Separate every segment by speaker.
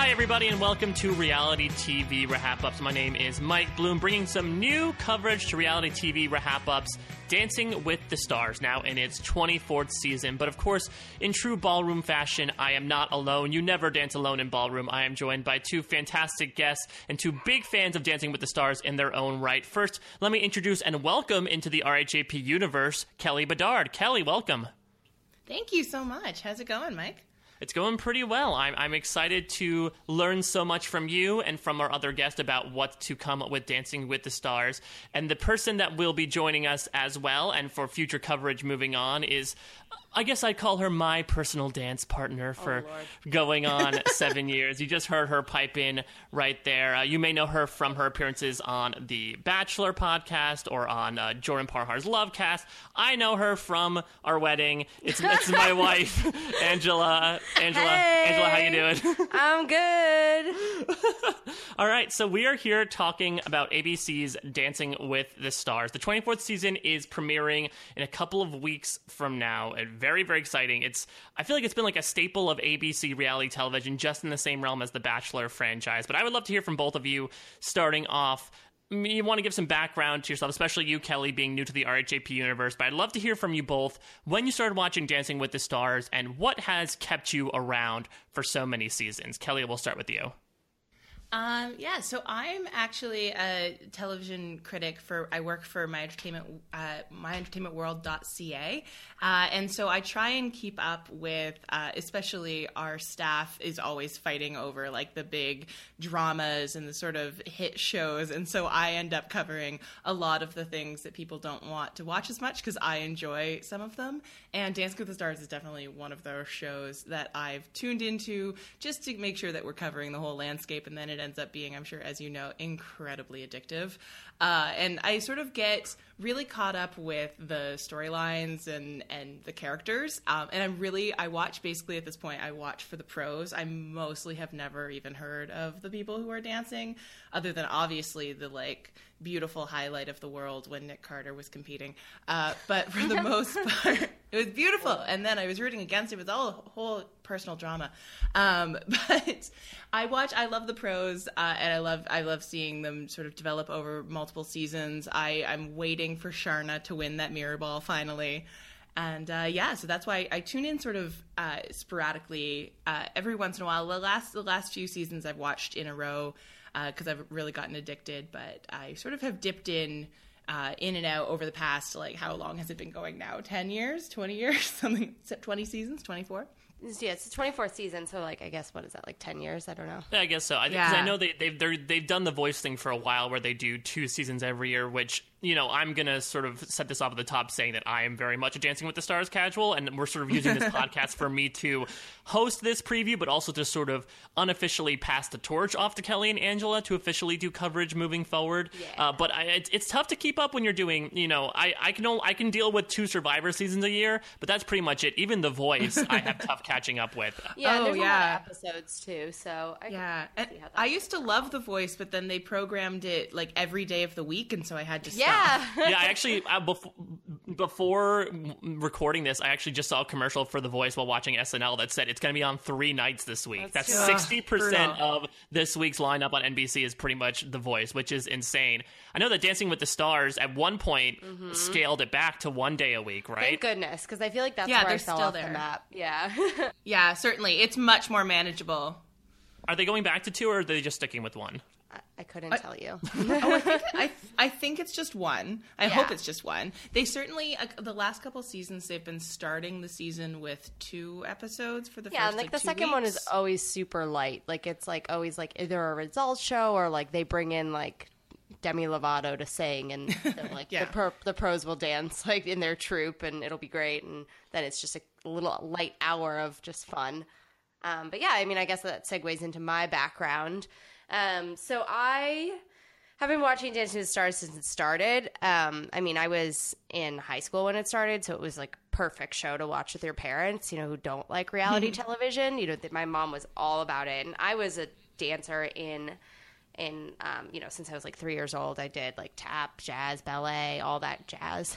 Speaker 1: Hi, everybody, and welcome to Reality TV Wrap-Ups. My name is Mike Bloom, bringing some new coverage to Reality TV Wrap-Ups. Dancing with the Stars, now in its 24th season. But of course, in true ballroom fashion, I am not alone. You never dance alone in ballroom. I am joined by two fantastic guests and two big fans of Dancing with the Stars in their own right. First, let me introduce and welcome into the RHAP universe, Kelly Bedard. Kelly, welcome.
Speaker 2: Thank you so much. How's it going, Mike?
Speaker 1: It's going pretty well. I'm excited to learn so much from you and from our other guest about what to come with Dancing with the Stars. And the person that will be joining us as well, and for future coverage moving on, is, I guess I'd call her my personal dance partner for going on 7 years. You just heard her pipe in right there. You may know her from her appearances on the Bachelor podcast or on Jordan Parhar's Lovecast. I know her from our wedding. It's my wife, Angela.
Speaker 3: Hey.
Speaker 1: Angela, how you doing?
Speaker 3: I'm good.
Speaker 1: All right, so we are here talking about ABC's Dancing with the Stars. The 24th season is premiering in a couple of weeks from now, and very, very exciting. I feel like it's been like a staple of ABC reality television, just in the same realm as the Bachelor franchise. But I would love to hear from both of you, starting off. You want to give some background to yourself, especially you, Kelly, being new to the RHAP universe, but I'd love to hear from you both when you started watching Dancing with the Stars and what has kept you around for so many seasons. Kelly, we'll start with you.
Speaker 2: So I'm actually a television critic I work for myentertainmentworld.ca. And so I try and keep up with, especially our staff is always fighting over like the big dramas and the sort of hit shows. And so I end up covering a lot of the things that people don't want to watch as much because I enjoy some of them. And Dancing with the Stars is definitely one of those shows that I've tuned into just to make sure that we're covering the whole landscape. And then it ends up being, I'm sure, as you know, incredibly addictive. And I sort of get really caught up with the storylines and the characters. And I watch basically at this point, I watch for the pros. I mostly have never even heard of the people who are dancing, other than obviously the like beautiful highlight of the world when Nick Carter was competing. But for the most part, it was beautiful. And then I was rooting against it. It was all a whole personal drama. But I love the pros, and I love seeing them sort of develop over multiple seasons. I'm waiting for Sharna to win that mirror ball finally. And so that's why I tune in sort of sporadically every once in a while. The last few seasons I've watched in a row because I've really gotten addicted, but I sort of have dipped in and out over the past, like, how long has it been going now? 10 years? 20 years? Something, 20 seasons? 24?
Speaker 3: Yeah, it's the 24th season, so, like, I guess, what is that, like 10 years? I don't know.
Speaker 1: Yeah, I guess so. Because I know they've done the voice thing for a while where they do 2 seasons every year, which, you know, I'm going to sort of set this off at the top saying that I am very much a Dancing with the Stars casual, and we're sort of using this podcast for me to host this preview, but also to sort of unofficially pass the torch off to Kelly and Angela to officially do coverage moving forward.
Speaker 3: Yeah.
Speaker 1: But it's tough to keep up when you're doing, you know, I can deal with 2 Survivor seasons a year, but that's pretty much it. Even The Voice, I have tough catching up with.
Speaker 3: Yeah, there's a lot of episodes too, so I can see how that
Speaker 2: I used to love The Voice, but then they programmed it like every day of the week, and so I had to stop.
Speaker 1: Yeah, I actually, before recording this, I actually just saw a commercial for The Voice while watching SNL that said it's going to be on 3 nights this week. That's 60% of this week's lineup on NBC is pretty much The Voice, which is insane. I know that Dancing with the Stars at one point scaled it back to 1 day a week, right?
Speaker 3: Thank goodness, because I feel like that's where I fell off the map. Yeah.
Speaker 2: Yeah, certainly. It's much more manageable.
Speaker 1: Are they going back to 2, or are they just sticking with 1?
Speaker 3: I couldn't tell you.
Speaker 2: I think it's just 1. I hope it's just 1. They certainly, the last couple seasons, they've been starting the season with 2 episodes for the first,
Speaker 3: and like the second one is always super light. Like it's like always like either a results show or like they bring in like Demi Lovato to sing, and like the pros will dance like in their troupe, and it'll be great. And then it's just a little light hour of just fun. But yeah, I mean, I guess that segues into my background. So I have been watching Dancing with the Stars since it started. I mean, I was in high school when it started, so it was like perfect show to watch with your parents, you know, who don't like reality television. You know, my mom was all about it, and I was a dancer in in, since I was like 3 years old. I did like tap, jazz, ballet, all that jazz.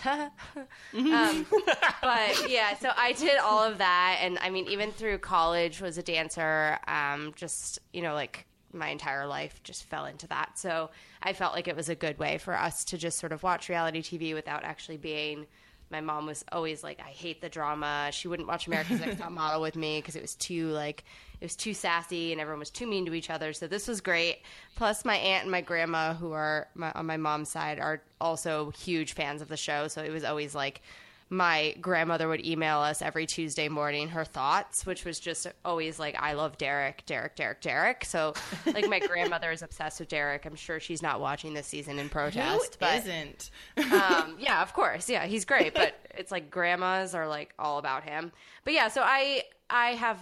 Speaker 3: But yeah, so I did all of that. And I mean, even through college was a dancer, just, like my entire life just fell into that. So I felt like it was a good way for us to just sort of watch reality TV without actually being. My mom was always like, I hate the drama. She wouldn't watch America's Next Top Model with me because it was too sassy and everyone was too mean to each other. So this was great. Plus my aunt and my grandma, who are on my mom's side, are also huge fans of the show. So it was always like my grandmother would email us every Tuesday morning her thoughts, which was just always like, I love Derek, Derek, Derek, Derek. So like my grandmother is obsessed with Derek. I'm sure she's not watching this season in protest.
Speaker 2: Who isn't?
Speaker 3: Yeah, of course. Yeah, he's great. But it's like grandmas are like all about him. But yeah, so I have,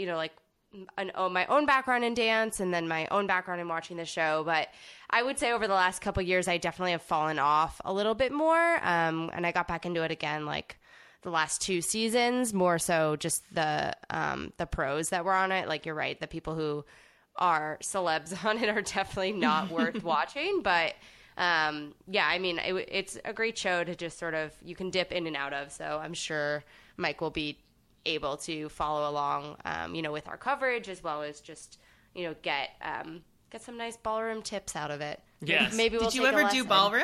Speaker 3: my own background in dance and then my own background in watching the show. But I would say over the last couple of years, I definitely have fallen off a little bit more. And I got back into it again, like the last 2 seasons, more so just the pros that were on it. Like, you're right. The people who are celebs on it are definitely not worth watching. But yeah, I mean, it's a great show to just sort of, you can dip in and out of. So I'm sure Mike will be able to follow along, with our coverage, as well as just, get some nice ballroom tips out of it.
Speaker 1: Yes.
Speaker 3: Maybe we'll
Speaker 2: Did you ever do ballroom?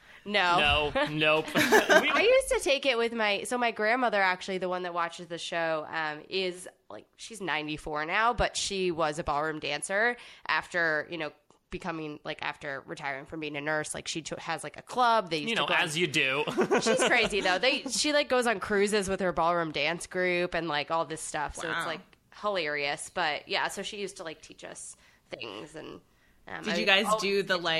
Speaker 3: No.
Speaker 1: Nope.
Speaker 3: I used to take it with my grandmother, actually, the one that watches the show, is like, she's 94 now, but she was a ballroom dancer after, becoming, like, after retiring from being a nurse. Like, she has like a club. They used to go
Speaker 1: as you do.
Speaker 3: She's crazy though. She like goes on cruises with her ballroom dance group and like all this stuff. So It's like hilarious. But yeah, so she used to like teach us things. And
Speaker 2: did you guys do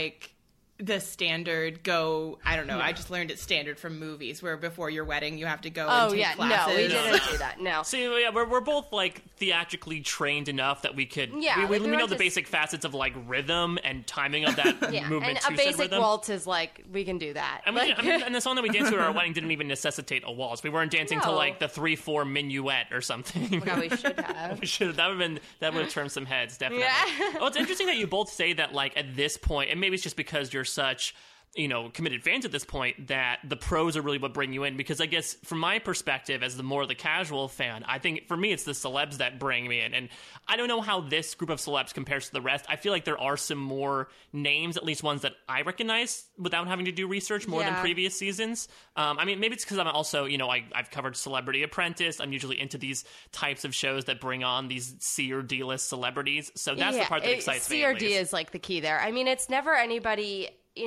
Speaker 2: the standard I don't know, I just learned it standard from movies where before your wedding you have to go and take classes.
Speaker 3: No, we didn't do that. No.
Speaker 1: See, yeah, we're both like theatrically trained enough that we could we know the basic facets of like rhythm and timing of that movement.
Speaker 3: And a basic waltz is like, we can do that.
Speaker 1: And, and the song that we danced to at our wedding didn't even necessitate a waltz. We weren't dancing to like the 3/4 minuet or something.
Speaker 3: No, we should have.
Speaker 1: That would have turned some heads, definitely.
Speaker 3: Yeah.
Speaker 1: Well, it's interesting that you both say that, like, at this point, and maybe it's just because you're such committed fans at this point, that the pros are really what bring you in. Because I guess from my perspective, as the casual fan, I think for me it's the celebs that bring me in. And I don't know how this group of celebs compares to the rest. I feel like there are some more names, at least ones that I recognize without having to do research more than previous seasons. I mean, maybe it's because I'm also, I've covered Celebrity Apprentice. I'm usually into these types of shows that bring on these C or D list celebrities. So that's the part that excites me.
Speaker 3: C or D is like the key there. I mean, it's never anybody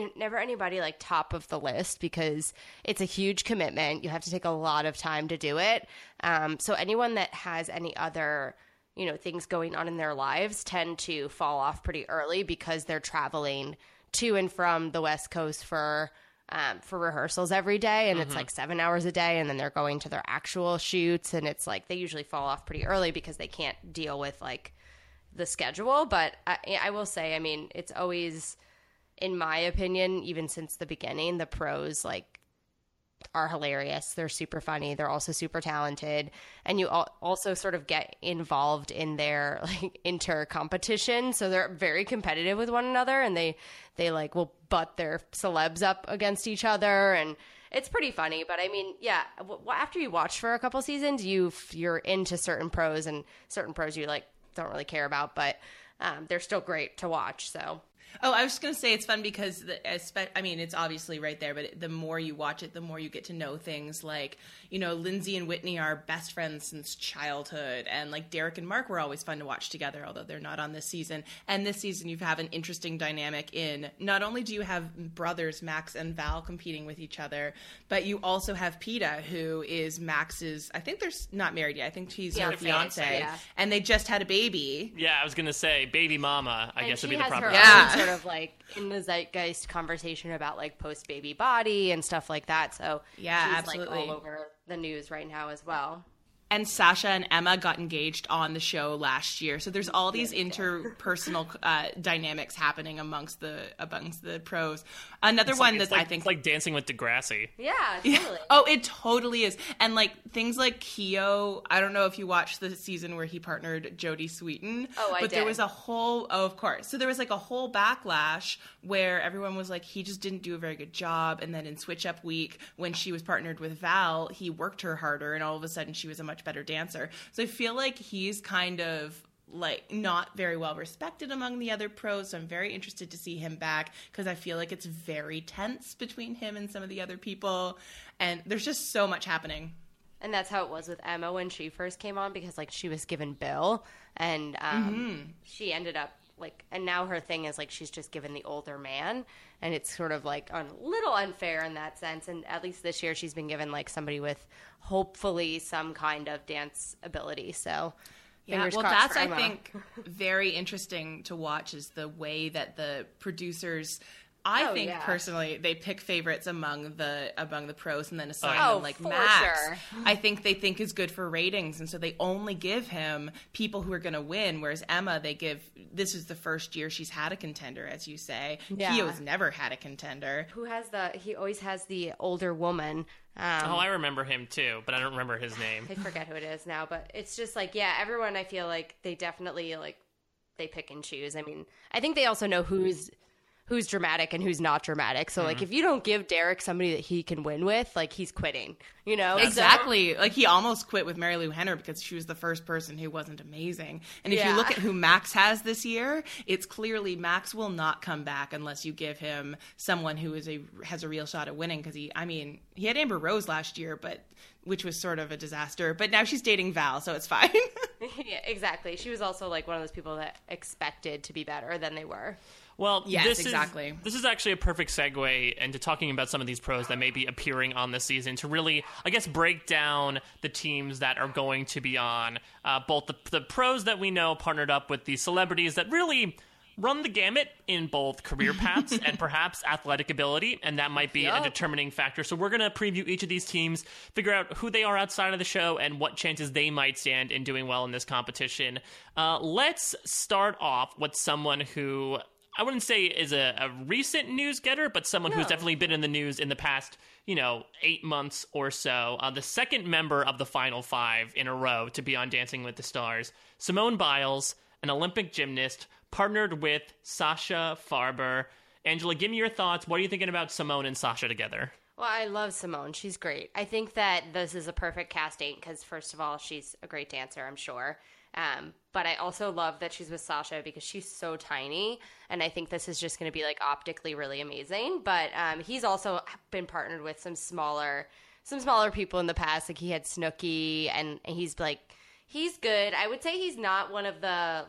Speaker 3: like top of the list because it's a huge commitment. You have to take a lot of time to do it. So anyone that has any other, things going on in their lives tend to fall off pretty early because they're traveling to and from the West Coast for rehearsals every day. And it's like 7 hours a day. And then they're going to their actual shoots. And it's like, they usually fall off pretty early because they can't deal with like the schedule. But I will say, I mean, it's always, in my opinion, even since the beginning, the pros like are hilarious. They're super funny. They're also super talented. And you also sort of get involved in their like inter competition. So they're very competitive with one another, and they like will butt their celebs up against each other. And it's pretty funny. But I mean, yeah, after you watch for a couple seasons, you're into certain pros, and certain pros you like don't really care about, but they're still great to watch. So.
Speaker 2: Oh, I was just going to say it's fun because, it's obviously right there, but the more you watch it, the more you get to know things like, Lindsay and Whitney are best friends since childhood. And like Derek and Mark were always fun to watch together, although they're not on this season. And this season you have an interesting dynamic in not only do you have brothers, Max and Val, competing with each other, but you also have Peta, who is Max's, I think they're not married yet. I think he's her fiance. Yeah. And they just had a baby.
Speaker 1: Yeah, I was going to say baby mama, I guess would be the proper
Speaker 3: sort of like in the zeitgeist conversation about like post baby body and stuff like that. So
Speaker 2: yeah,
Speaker 3: she's
Speaker 2: absolutely
Speaker 3: like all over the news right now as well.
Speaker 2: And Sasha and Emma got engaged on the show last year, so there's all these interpersonal dynamics happening amongst the pros. Another one that I think
Speaker 1: like Dancing with Degrassi.
Speaker 3: Yeah, totally.
Speaker 2: Oh, it totally is. And like things like Keo, I don't know if you watched the season where he partnered Jodie Sweetin.
Speaker 3: Oh, I
Speaker 2: but
Speaker 3: did.
Speaker 2: There was a whole, of course. So there was like a whole backlash where everyone was like, he just didn't do a very good job. And then in Switch Up Week, when she was partnered with Val, he worked her harder, and all of a sudden she was a much better dancer. So I feel like he's kind of like not very well respected among the other pros, so I'm very interested to see him back because I feel like it's very tense between him and some of the other people, and there's just so much happening.
Speaker 3: And that's how it was with Emma when she first came on, because like she was given Bill, and she ended up like, and now her thing is like she's just given the older man, and it's sort of like a little unfair in that sense. And at least this year she's been given like somebody with hopefully some kind of dance ability. So
Speaker 2: yeah, well, that's, I think, very interesting to watch is the way that the producers, I think personally, they pick favorites among the pros and then assign them like Max.
Speaker 3: Sure.
Speaker 2: I think they think is good for ratings, and so they only give him people who are going to win. Whereas Emma, they give, this is the first year she's had a contender, as you say.
Speaker 3: Yeah.
Speaker 2: Keo's never had a contender.
Speaker 3: He always has the older woman.
Speaker 1: I remember him too, but I don't remember his name.
Speaker 3: I forget who it is now, but it's just like, yeah, everyone, I feel like they definitely like, they pick and choose. I mean, I think they also know who's dramatic and who's not dramatic. So, like, if you don't give Derek somebody that he can win with, like, he's quitting, you know?
Speaker 2: Exactly. Like, he almost quit with Mary Lou Henner because she was the first person who wasn't amazing. And if you look at who Max has this year, it's clearly Max will not come back unless you give him someone who has a real shot at winning. Because he had Amber Rose last year, which was sort of a disaster. But now she's dating Val, so it's fine.
Speaker 3: Yeah, exactly. She was also, like, one of those people that expected to be better than they were.
Speaker 1: Well,
Speaker 2: yes, exactly.
Speaker 1: This is actually a perfect segue into talking about some of these pros that may be appearing on this season to really, I guess, break down the teams that are going to be on. Both the pros that we know partnered up with the celebrities that really run the gamut in both career paths and perhaps athletic ability, and that might be a determining factor. So we're going to preview each of these teams, figure out who they are outside of the show, and what chances they might stand in doing well in this competition. Let's start off with someone who I wouldn't say is a recent news getter, but someone who's definitely been in the news in the past, 8 months or so. The second member of the Final Five in a row to be on Dancing with the Stars, Simone Biles, an Olympic gymnast, partnered with Sasha Farber. Angela, give me your thoughts. What are you thinking about Simone and Sasha together?
Speaker 3: Well, I love Simone. She's great. I think that this is a perfect casting because, first of all, she's a great dancer, I'm sure. But I also love that she's with Sasha because she's so tiny, and I think this is just going to be like optically really amazing. But he's also been partnered with some smaller people in the past. Like he had Snooki, and he's good. I would say he's not one of the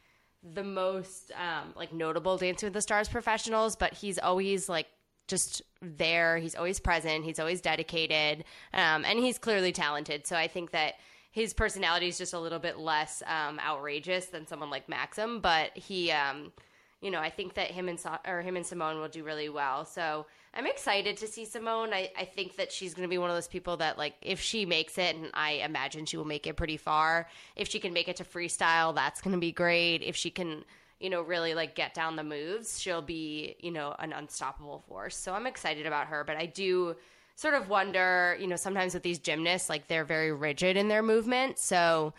Speaker 3: most notable Dancing with the Stars professionals, but he's always just there. He's always present. He's always dedicated, and he's clearly talented. So I think that his personality is just a little bit less outrageous than someone like Maxim, but he, I think that him and Simone will do really well. So I'm excited to see Simone. I think that she's going to be one of those people that, if she makes it, and I imagine she will make it pretty far, if she can make it to freestyle, that's going to be great. If she can, really get down the moves, she'll be, an unstoppable force. So I'm excited about her, but I do sort of wonder, sometimes with these gymnasts, they're very rigid in their movement. So,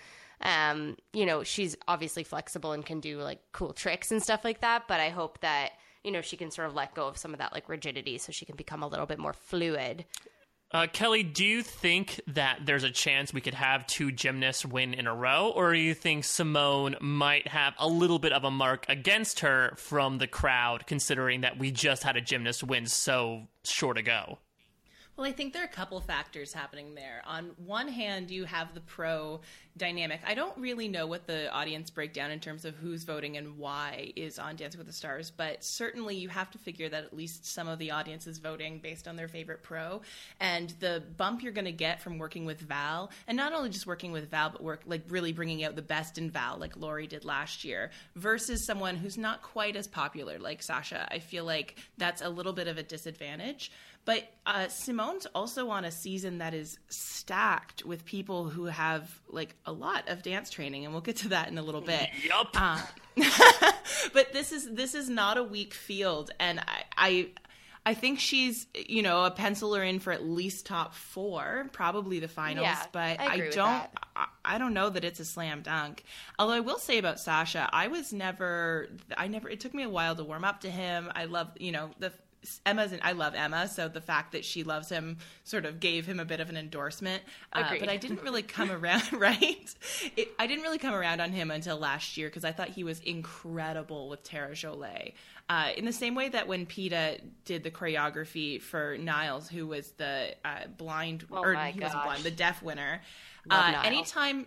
Speaker 3: she's obviously flexible and can do cool tricks and stuff like that. But I hope that, she can sort of let go of some of that rigidity so she can become a little bit more fluid.
Speaker 1: Kelly, do you think that there's a chance we could have two gymnasts win in a row? Or do you think Simone might have a little bit of a mark against her from the crowd, considering that we just had a gymnast win so short ago?
Speaker 2: Well, I think there are a couple factors happening there. On one hand, you have the pro dynamic. I don't really know what the audience breakdown in terms of who's voting and why is on Dancing with the Stars, but certainly you have to figure that at least some of the audience is voting based on their favorite pro. And the bump you're going to get from working with Val, and not only just working with Val, but really bringing out the best in Val, like Lori did last year, versus someone who's not quite as popular like Sasha. I feel like that's a little bit of a disadvantage. But Simone Simone's also on a season that is stacked with people who have like a lot of dance training, and we'll get to that in a little bit.
Speaker 1: Yup.
Speaker 2: But this is not a weak field, and I think she's, you know, a penciler in for at least top 4, probably the finals.
Speaker 3: Yeah,
Speaker 2: but I don't know that it's a slam dunk. Although I will say about Sasha, it took me a while to warm up to him. I love, you know, I love Emma, so the fact that she loves him sort of gave him a bit of an endorsement. But I didn't really come around, right? I didn't really come around on him until last year because I thought he was incredible with Tara Jolie. In the same way that when PETA did the choreography for Niles, who was the blind, the deaf winner, anytime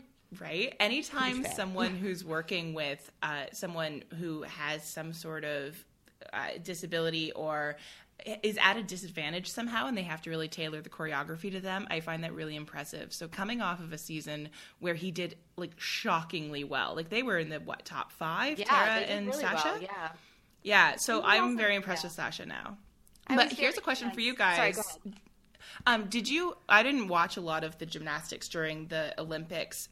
Speaker 2: someone who's working with someone who has some sort of disability or is at a disadvantage somehow and they have to really tailor the choreography to them, I find that really impressive. So coming off of a season where he did like shockingly well, like they were in the top 5, Tara and really Sasha?
Speaker 3: Well,
Speaker 2: yeah, so I'm very impressed with Sasha now. But here's a question for you guys.
Speaker 3: Sorry, go ahead.
Speaker 2: I didn't watch a lot of the gymnastics during the Olympics.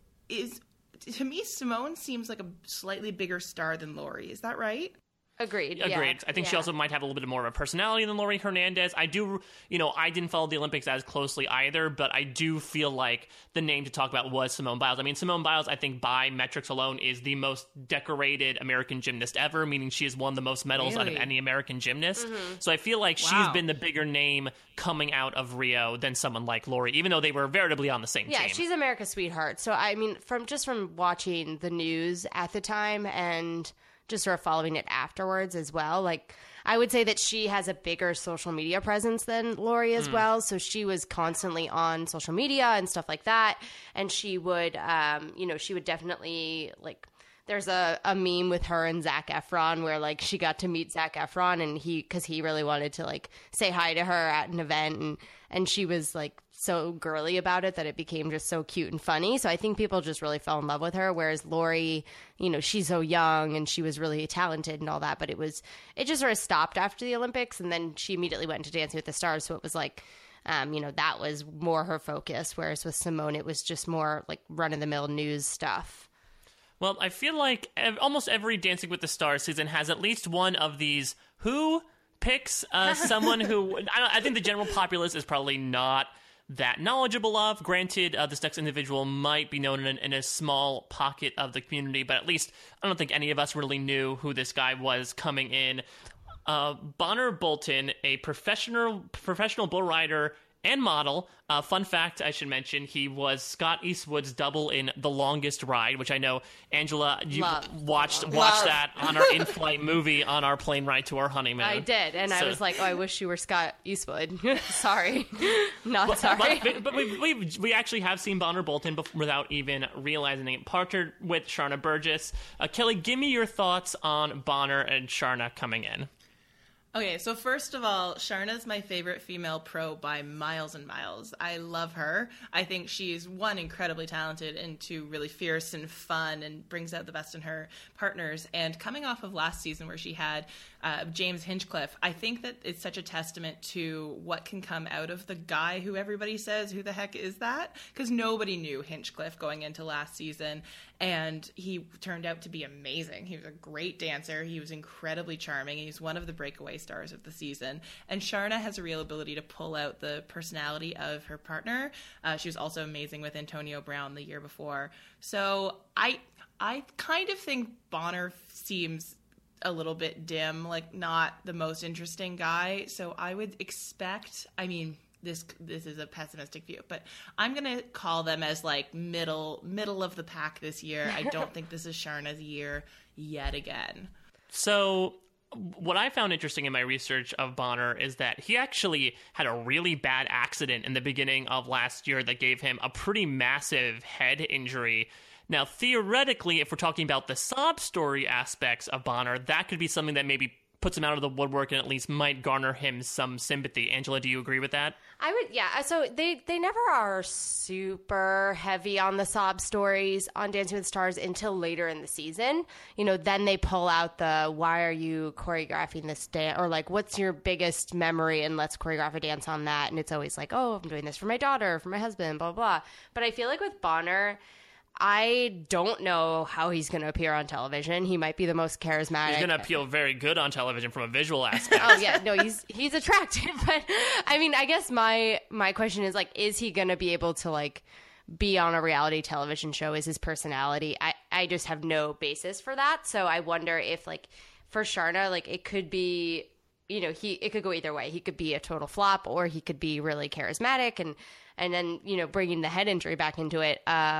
Speaker 2: To me, Simone seems like a slightly bigger star than Laurie. Is that right?
Speaker 3: Agreed.
Speaker 1: Yeah. I think she also might have a little bit more of a personality than Laurie Hernandez. I didn't follow the Olympics as closely either, but I do feel like the name to talk about was Simone Biles. I mean, Simone Biles, I think by metrics alone, is the most decorated American gymnast ever, meaning she has won the most medals out of any American gymnast. Mm-hmm. So I feel like she's been the bigger name coming out of Rio than someone like Laurie, even though they were veritably on the same team.
Speaker 3: Yeah, she's America's sweetheart. So, I mean, from watching the news at the time and just sort of following it afterwards as well. Like, I would say that she has a bigger social media presence than Laurie as well. So she was constantly on social media and stuff like that. And she would, she would definitely, like, there's a meme with her and Zac Efron where, like, she got to meet Zac Efron and because he really wanted to, like, say hi to her at an event. And she was, like, so girly about it that it became just so cute and funny. So I think people just really fell in love with her. Whereas Laurie, you know, she's so young and she was really talented and all that. But it just sort of stopped after the Olympics. And then she immediately went into Dancing with the Stars. So it was like, that was more her focus. Whereas with Simone, it was just more like run-of-the-mill news stuff.
Speaker 1: Well, I feel like almost every Dancing with the Stars season has at least one of these who picks someone who I think the general populace is probably not that knowledgeable of. Granted, this next individual might be known in a small pocket of the community, but at least I don't think any of us really knew who this guy was coming in. Bonner Bolton, a professional bull rider and model. Fun fact I should mention, he was Scott Eastwood's double in The Longest Ride, which I know, Angela, you watched that on our in-flight movie on our plane ride to our honeymoon.
Speaker 3: I did, and I was like, I wish you were Scott Eastwood. Sorry. Not sorry.
Speaker 1: But we actually have seen Bonner Bolton without even realizing it. Partnered with Sharna Burgess. Kelly, give me your thoughts on Bonner and Sharna coming in.
Speaker 2: Okay, so first of all, Sharna's my favorite female pro by miles and miles. I love her. I think she's, one, incredibly talented, and two, really fierce and fun and brings out the best in her partners. And coming off of last season where she had James Hinchcliffe, I think that it's such a testament to what can come out of the guy who everybody says, who the heck is that? Because nobody knew Hinchcliffe going into last season, and he turned out to be amazing. He was a great dancer. He was incredibly charming. He's one of the breakaway stars of the season. And Sharna has a real ability to pull out the personality of her partner. She was also amazing with Antonio Brown the year before. So I kind of think Bonner seems a little bit dim, like not the most interesting guy. So I would expect, I mean, this is a pessimistic view, but I'm going to call them as like middle of the pack this year. I don't think this is Sharna's year yet again.
Speaker 1: So what I found interesting in my research of Bonner is that he actually had a really bad accident in the beginning of last year that gave him a pretty massive head injury. Now, theoretically, if we're talking about the sob story aspects of Bonner, that could be something that maybe puts him out of the woodwork and at least might garner him some sympathy. Angela, do you agree with that?
Speaker 3: I would, yeah. So they never are super heavy on the sob stories on Dancing with the Stars until later in the season. You know, then they pull out the, why are you choreographing this dance? Or like, what's your biggest memory? And let's choreograph a dance on that. And it's always like, oh, I'm doing this for my daughter, for my husband, blah, blah, blah. But I feel like with Bonner, I don't know how he's going to appear on television. He might be the most charismatic.
Speaker 1: He's going to appeal very good on television from a visual aspect.
Speaker 3: Oh yeah, no, he's attractive. But I mean, I guess my question is like, is he going to be able to like be on a reality television show? Is his personality? I just have no basis for that. So I wonder if like for Sharna, like it could be, you know, it could go either way. He could be a total flop, or he could be really charismatic and then, you know, bringing the head injury back into it.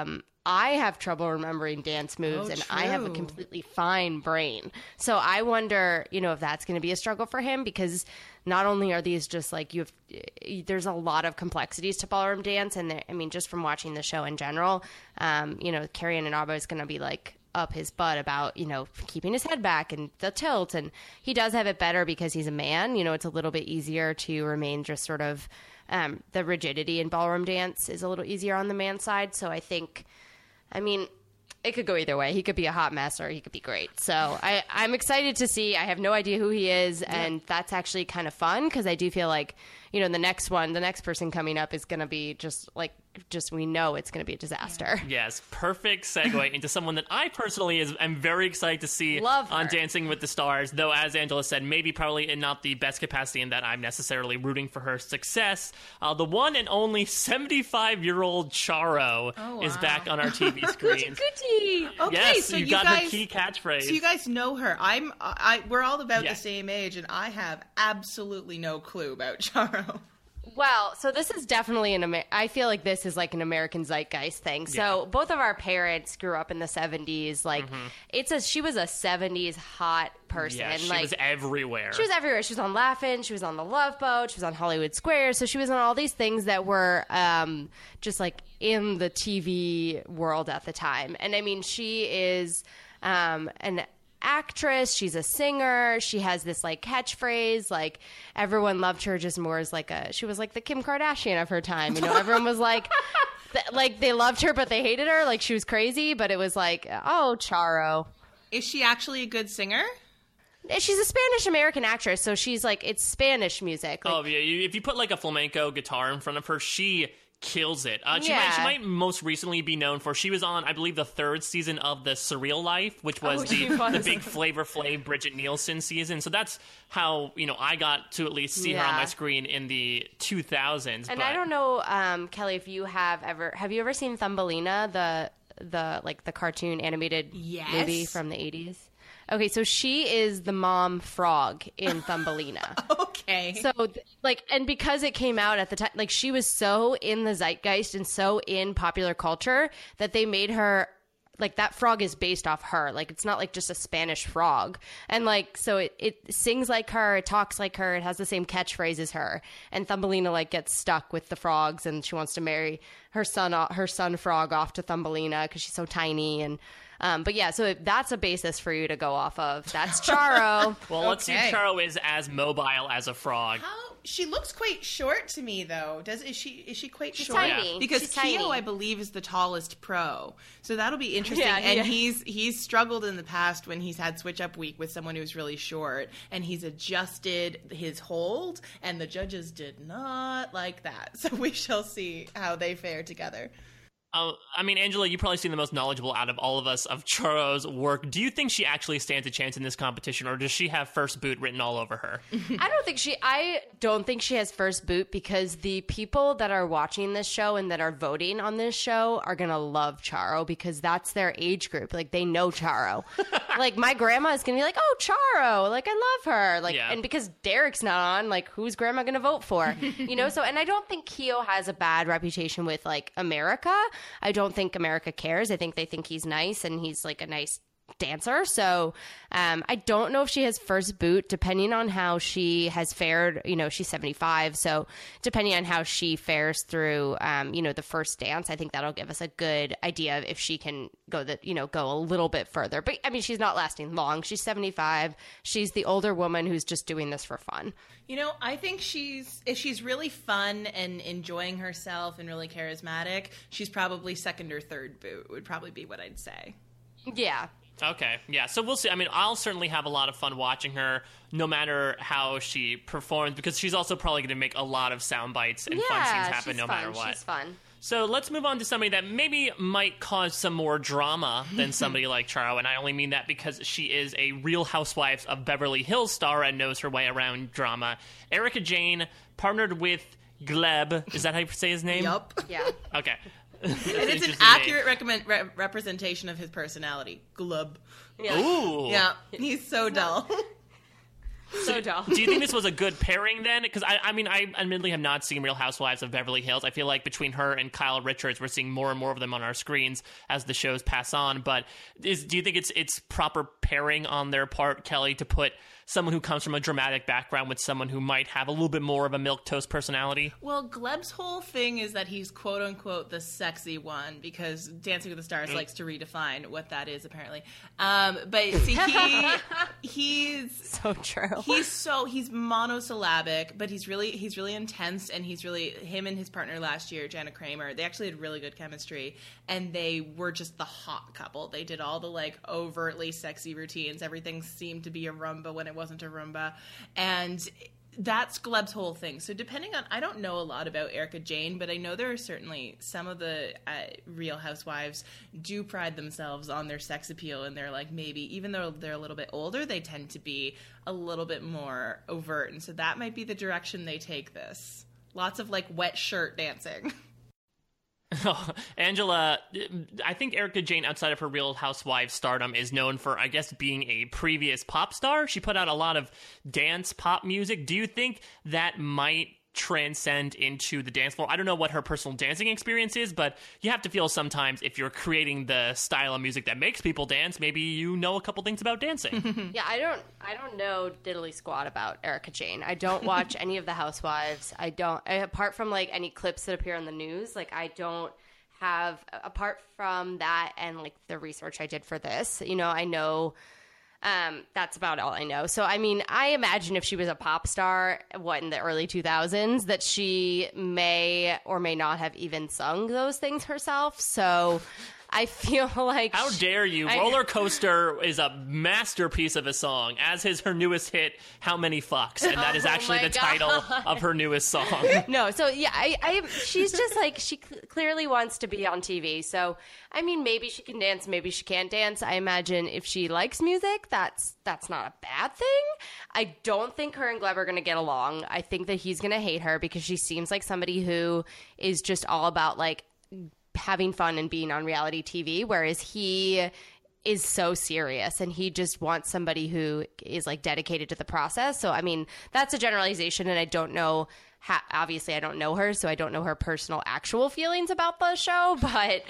Speaker 3: I have trouble remembering dance moves, and I have a completely fine brain. So I wonder, you know, if that's going to be a struggle for him, because not only are these just like there's a lot of complexities to ballroom dance, and I mean, just from watching the show in general, you know, Carrie Inaba is going to be like up his butt about, you know, keeping his head back and the tilt, and he does have it better because he's a man. You know, it's a little bit easier to remain just sort of the rigidity in ballroom dance is a little easier on the man side. So I think, I mean, it could go either way. He could be a hot mess or he could be great. So I'm excited to see. I have no idea who he is, and that's actually kind of fun because I do feel like, you know, the next person coming up is going to be just we know it's going to be a disaster.
Speaker 1: Yes, perfect segue into someone that I personally am very excited to see on Dancing with the Stars, though as Angela said, maybe probably in not the best capacity in that I'm necessarily rooting for her success. The one and only 75-year-old Charo is back on our TV screens.
Speaker 2: Okay,
Speaker 1: yes,
Speaker 2: so
Speaker 1: you got her key catchphrase.
Speaker 2: So you guys know her. We're all about the same age, and I have absolutely no clue about Charo.
Speaker 3: Well, so this is definitely I feel like this is like an American zeitgeist thing. So both of our parents grew up in the 70s. Like she was a 70s hot person.
Speaker 1: Yeah, she
Speaker 3: like,
Speaker 1: was everywhere.
Speaker 3: She was everywhere. She was on Laugh-In. She was on The Love Boat. She was on Hollywood Squares. So she was on all these things that were just like in the TV world at the time. And I mean, she is an actress, she's a singer, she has this like catchphrase, like everyone loved her just more as like she was like the Kim Kardashian of her time, you know. Everyone was like like they loved her but they hated her, like she was crazy, but it was like, oh, Charo.
Speaker 2: Is she actually a good singer?
Speaker 3: She's a Spanish American actress, so she's like, it's Spanish music. Like,
Speaker 1: oh yeah, if you put like a flamenco guitar in front of her, she kills it. She might most recently be known for, she was on, I believe, the 3rd season of The Surreal Life, which was the big Flavor Flav Bridget Nielsen season. So that's how, you know, I got to at least see her on my screen in the 2000s.
Speaker 3: And I don't know, Kelly, if you have you ever seen Thumbelina, the cartoon animated movie from the 80s? Okay, so she is the mom frog in Thumbelina.
Speaker 2: Okay.
Speaker 3: So, like, and because it came out at the time, like, she was so in the zeitgeist and so in popular culture that they made her, like, that frog is based off her. Like, it's not, like, just a Spanish frog. And, like, so it sings like her, it talks like her, it has the same catchphrase as her. And Thumbelina, like, gets stuck with the frogs, and she wants to marry her son frog off to Thumbelina because she's so tiny. And but yeah, so that's a basis for you to go off of. That's Charo.
Speaker 1: Well, let's see if Charo is as mobile as a frog.
Speaker 2: She looks quite short to me, though. Is she quite
Speaker 3: She's
Speaker 2: short?
Speaker 3: Tiny.
Speaker 2: Because
Speaker 3: She's
Speaker 2: Keo,
Speaker 3: tiny.
Speaker 2: I believe, is the tallest pro. So that'll be interesting. And he's struggled in the past when he's had switch up week with someone who's really short, and he's adjusted his hold, and the judges did not like that. So we shall see how they fare together.
Speaker 1: I mean, Angela, you've probably seen the most knowledgeable out of all of us of Charo's work. Do you think she actually stands a chance in this competition, or does she have first boot written all over her?
Speaker 3: I don't think she has first boot, because the people that are watching this show and that are voting on this show are going to love Charo, because that's their age group. Like, they know Charo. Like, my grandma is going to be like, oh, Charo. Like, I love her. Like, and because Derek's not on, like, who's grandma going to vote for? You know? So, and I don't think Keo has a bad reputation with, like, America. I don't think America cares. I think they think he's nice, and he's like a nice dancer. So I don't know if she has first boot, depending on how she has fared. You know, she's 75. So depending on how she fares through, the first dance, I think that'll give us a good idea of if she can go a little bit further. But I mean, she's not lasting long. She's 75. She's the older woman who's just doing this for fun.
Speaker 2: You know, I think if she's really fun and enjoying herself and really charismatic, she's probably second or third boot would probably be what I'd say.
Speaker 3: Yeah.
Speaker 1: Okay, yeah, so we'll see. I mean, I'll certainly have a lot of fun watching her, no matter how she performs, because she's also probably going to make a lot of sound bites and fun scenes happen no matter what.
Speaker 3: She's fun.
Speaker 1: So let's move on to somebody that maybe might cause some more drama than somebody like Charo, and I only mean that because she is a Real Housewives of Beverly Hills star and knows her way around drama. Erika Jayne partnered with Gleb. Is that how you say his name?
Speaker 2: Yup.
Speaker 3: Yeah.
Speaker 1: Okay.
Speaker 2: And it's an accurate representation of his personality. Glub.
Speaker 3: Yeah.
Speaker 1: Ooh.
Speaker 2: Yeah, he's so dull.
Speaker 3: So dull.
Speaker 1: Do you think this was a good pairing then? Because I mean, I admittedly have not seen Real Housewives of Beverly Hills. I feel like between her and Kyle Richards, we're seeing more and more of them on our screens as the shows pass on. But do you think it's proper pairing on their part, Kelly, to put someone who comes from a dramatic background with someone who might have a little bit more of a milquetoast personality?
Speaker 2: Well, Gleb's whole thing is that he's quote-unquote the sexy one, because Dancing with the Stars likes to redefine what that is, apparently. But see, he's
Speaker 3: so true.
Speaker 2: He's monosyllabic, but he's really intense, and him and his partner last year, Jana Kramer, they actually had really good chemistry, and they were just the hot couple. They did all the like overtly sexy routines. Everything seemed to be a rumba when it wasn't a rumba, and that's Gleb's whole thing. So depending on, I don't know a lot about Erika Jayne, but I know there are certainly some of the Real Housewives do pride themselves on their sex appeal, and they're like, maybe even though they're a little bit older, they tend to be a little bit more overt, and so that might be the direction they take this. Lots of like wet shirt dancing.
Speaker 1: Oh, Angela, I think Erika Jayne, outside of her Real Housewives stardom, is known for, I guess, being a previous pop star. She put out a lot of dance pop music. Do you think that might transcend into the dance floor? I don't know what her personal dancing experience is, but you have to feel sometimes if you're creating the style of music that makes people dance, maybe you know a couple things about dancing.
Speaker 3: Yeah, I don't know diddly squat about Erika Jayne. I don't watch any of the Housewives. Apart from like any clips that appear on the news, like I don't have, apart from that and like the research I did for this, I know that's about all I know. So, I mean, I imagine if she was a pop star, in the early 2000s, that she may or may not have even sung those things herself. So I feel like...
Speaker 1: How dare you? Roller Coaster is a masterpiece of a song, as is her newest hit, How Many Fucks, and that is actually the title of her newest song.
Speaker 3: No, so yeah, she's just like, she clearly wants to be on TV. So, I mean, maybe she can dance, maybe she can't dance. I imagine if she likes music, that's not a bad thing. I don't think her and Gleb are going to get along. I think that he's going to hate her because she seems like somebody who is just all about like having fun and being on reality TV, whereas he is so serious and he just wants somebody who is like dedicated to the process. So, I mean, that's a generalization, and I don't know obviously I don't know her, so I don't know her personal actual feelings about the show, but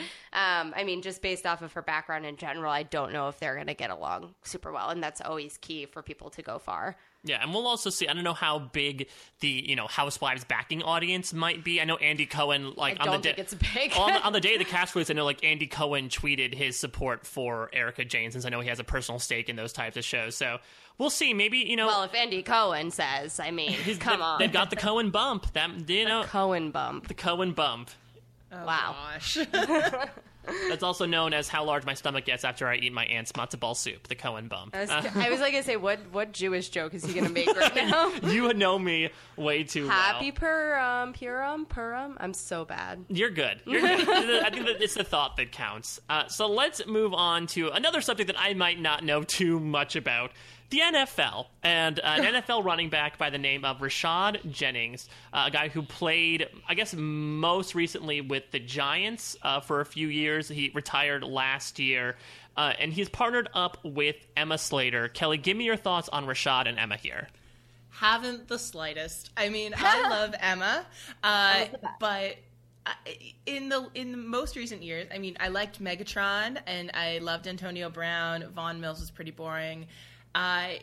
Speaker 3: I mean, just based off of her background in general, I don't know if they're going to get along super well, and that's always key for people to go far.
Speaker 1: Yeah, and we'll also see, I don't know how big the, Housewives backing audience might be. I know Andy Cohen, like,
Speaker 3: I don't think it's big.
Speaker 1: on the day of the cast release, I know, like, Andy Cohen tweeted his support for Erika Jayne, since I know he has a personal stake in those types of shows. So we'll see. Maybe,
Speaker 3: Well, if Andy Cohen says, I mean, come on.
Speaker 1: They've got the Cohen bump.
Speaker 3: The Cohen bump.
Speaker 1: The Cohen bump.
Speaker 2: Oh,
Speaker 3: wow.
Speaker 2: Gosh.
Speaker 1: That's also known as how large my stomach gets after I eat my aunt's matzo ball soup, the Cohen bump.
Speaker 3: I was like going to say, what Jewish joke is he going to make right now?
Speaker 1: You know me way too
Speaker 3: Happy
Speaker 1: well.
Speaker 3: Purim. I'm so bad.
Speaker 1: You're good. I think that it's the thought that counts. So let's move on to another subject that I might not know too much about. The NFL, and an NFL running back by the name of Rashad Jennings, a guy who played, I guess, most recently with the Giants for a few years. He retired last year, and he's partnered up with Emma Slater. Kelly, give me your thoughts on Rashad and Emma here.
Speaker 2: Haven't the slightest. I mean, I love Emma, but In the most recent years, I mean, I liked Megatron and I loved Antonio Brown. Von Mills was pretty boring. I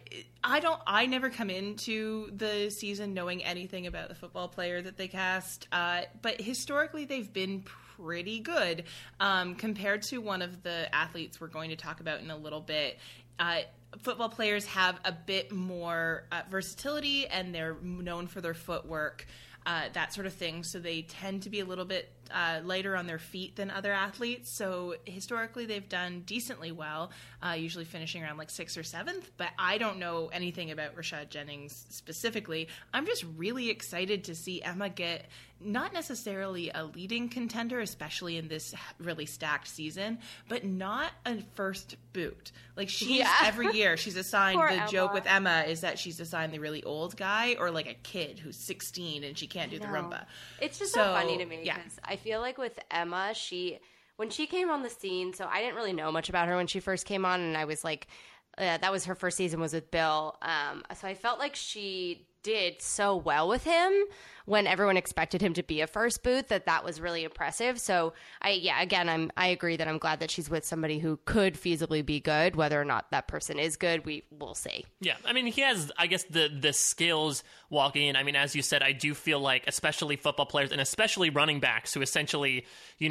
Speaker 2: never come into the season knowing anything about the football player that they cast, but historically they've been pretty good compared to one of the athletes we're going to talk about in a little bit. Football players have a bit more versatility, and they're known for their footwork, that sort of thing. So they tend to be a little bit lighter on their feet than other athletes. So historically, they've done decently well, usually finishing around like 6th or 7th. But I don't know anything about Rashad Jennings specifically. I'm just really excited to see Emma get not necessarily a leading contender, especially in this really stacked season, but not a first boot. Like she's every year she's assigned the
Speaker 3: Emma.
Speaker 2: joke with Emma is that she's assigned the really old guy or like a kid who's 16 and she can't do the rumba.
Speaker 3: It's just so funny to me because I feel like with Emma, when she came on the scene, so I didn't really know much about her when she first came on, and I was like, that was her first season was with Bill. So I felt like she did so well with him when everyone expected him to be a first boot that was really impressive. So I agree that I'm glad that she's with somebody who could feasibly be good. Whether or not that person is good, we'll see.
Speaker 1: Yeah, I mean, he has, I guess, the skills walking in. I mean, as you said, I do feel like, especially football players and especially running backs who essentially,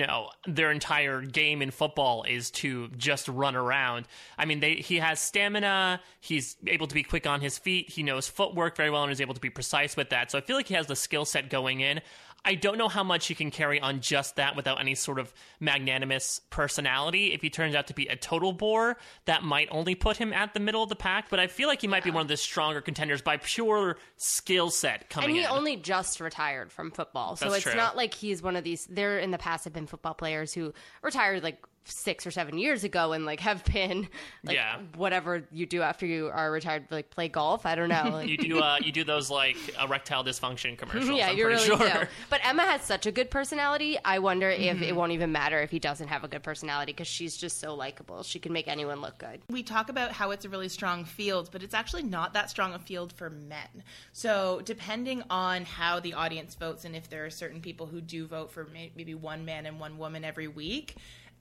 Speaker 1: their entire game in football is to just run around. I mean, he has stamina. He's able to be quick on his feet. He knows footwork very well and is able to be precise with that. So I feel like he has the skill set going in. I don't know how much he can carry on just that without any sort of magnanimous personality. If he turns out to be a total bore, that might only put him at the middle of the pack, but I feel like he might be one of the stronger contenders by pure skill set coming in.
Speaker 3: And he only just retired from football, so it's not like he's one of these. There in the past have been football players who retired like 6 or 7 years ago and like have been like whatever you do after you are retired, like play golf. I don't know. Like,
Speaker 1: you do those like erectile dysfunction commercials.
Speaker 3: Yeah,
Speaker 1: I'm
Speaker 3: you
Speaker 1: pretty
Speaker 3: really
Speaker 1: sure.
Speaker 3: do. But Emma has such a good personality. I wonder if it won't even matter if he doesn't have a good personality because she's just so likable. She can make anyone look good.
Speaker 2: We talk about how it's a really strong field, but it's actually not that strong a field for men. So depending on how the audience votes and if there are certain people who do vote for maybe one man and one woman every week,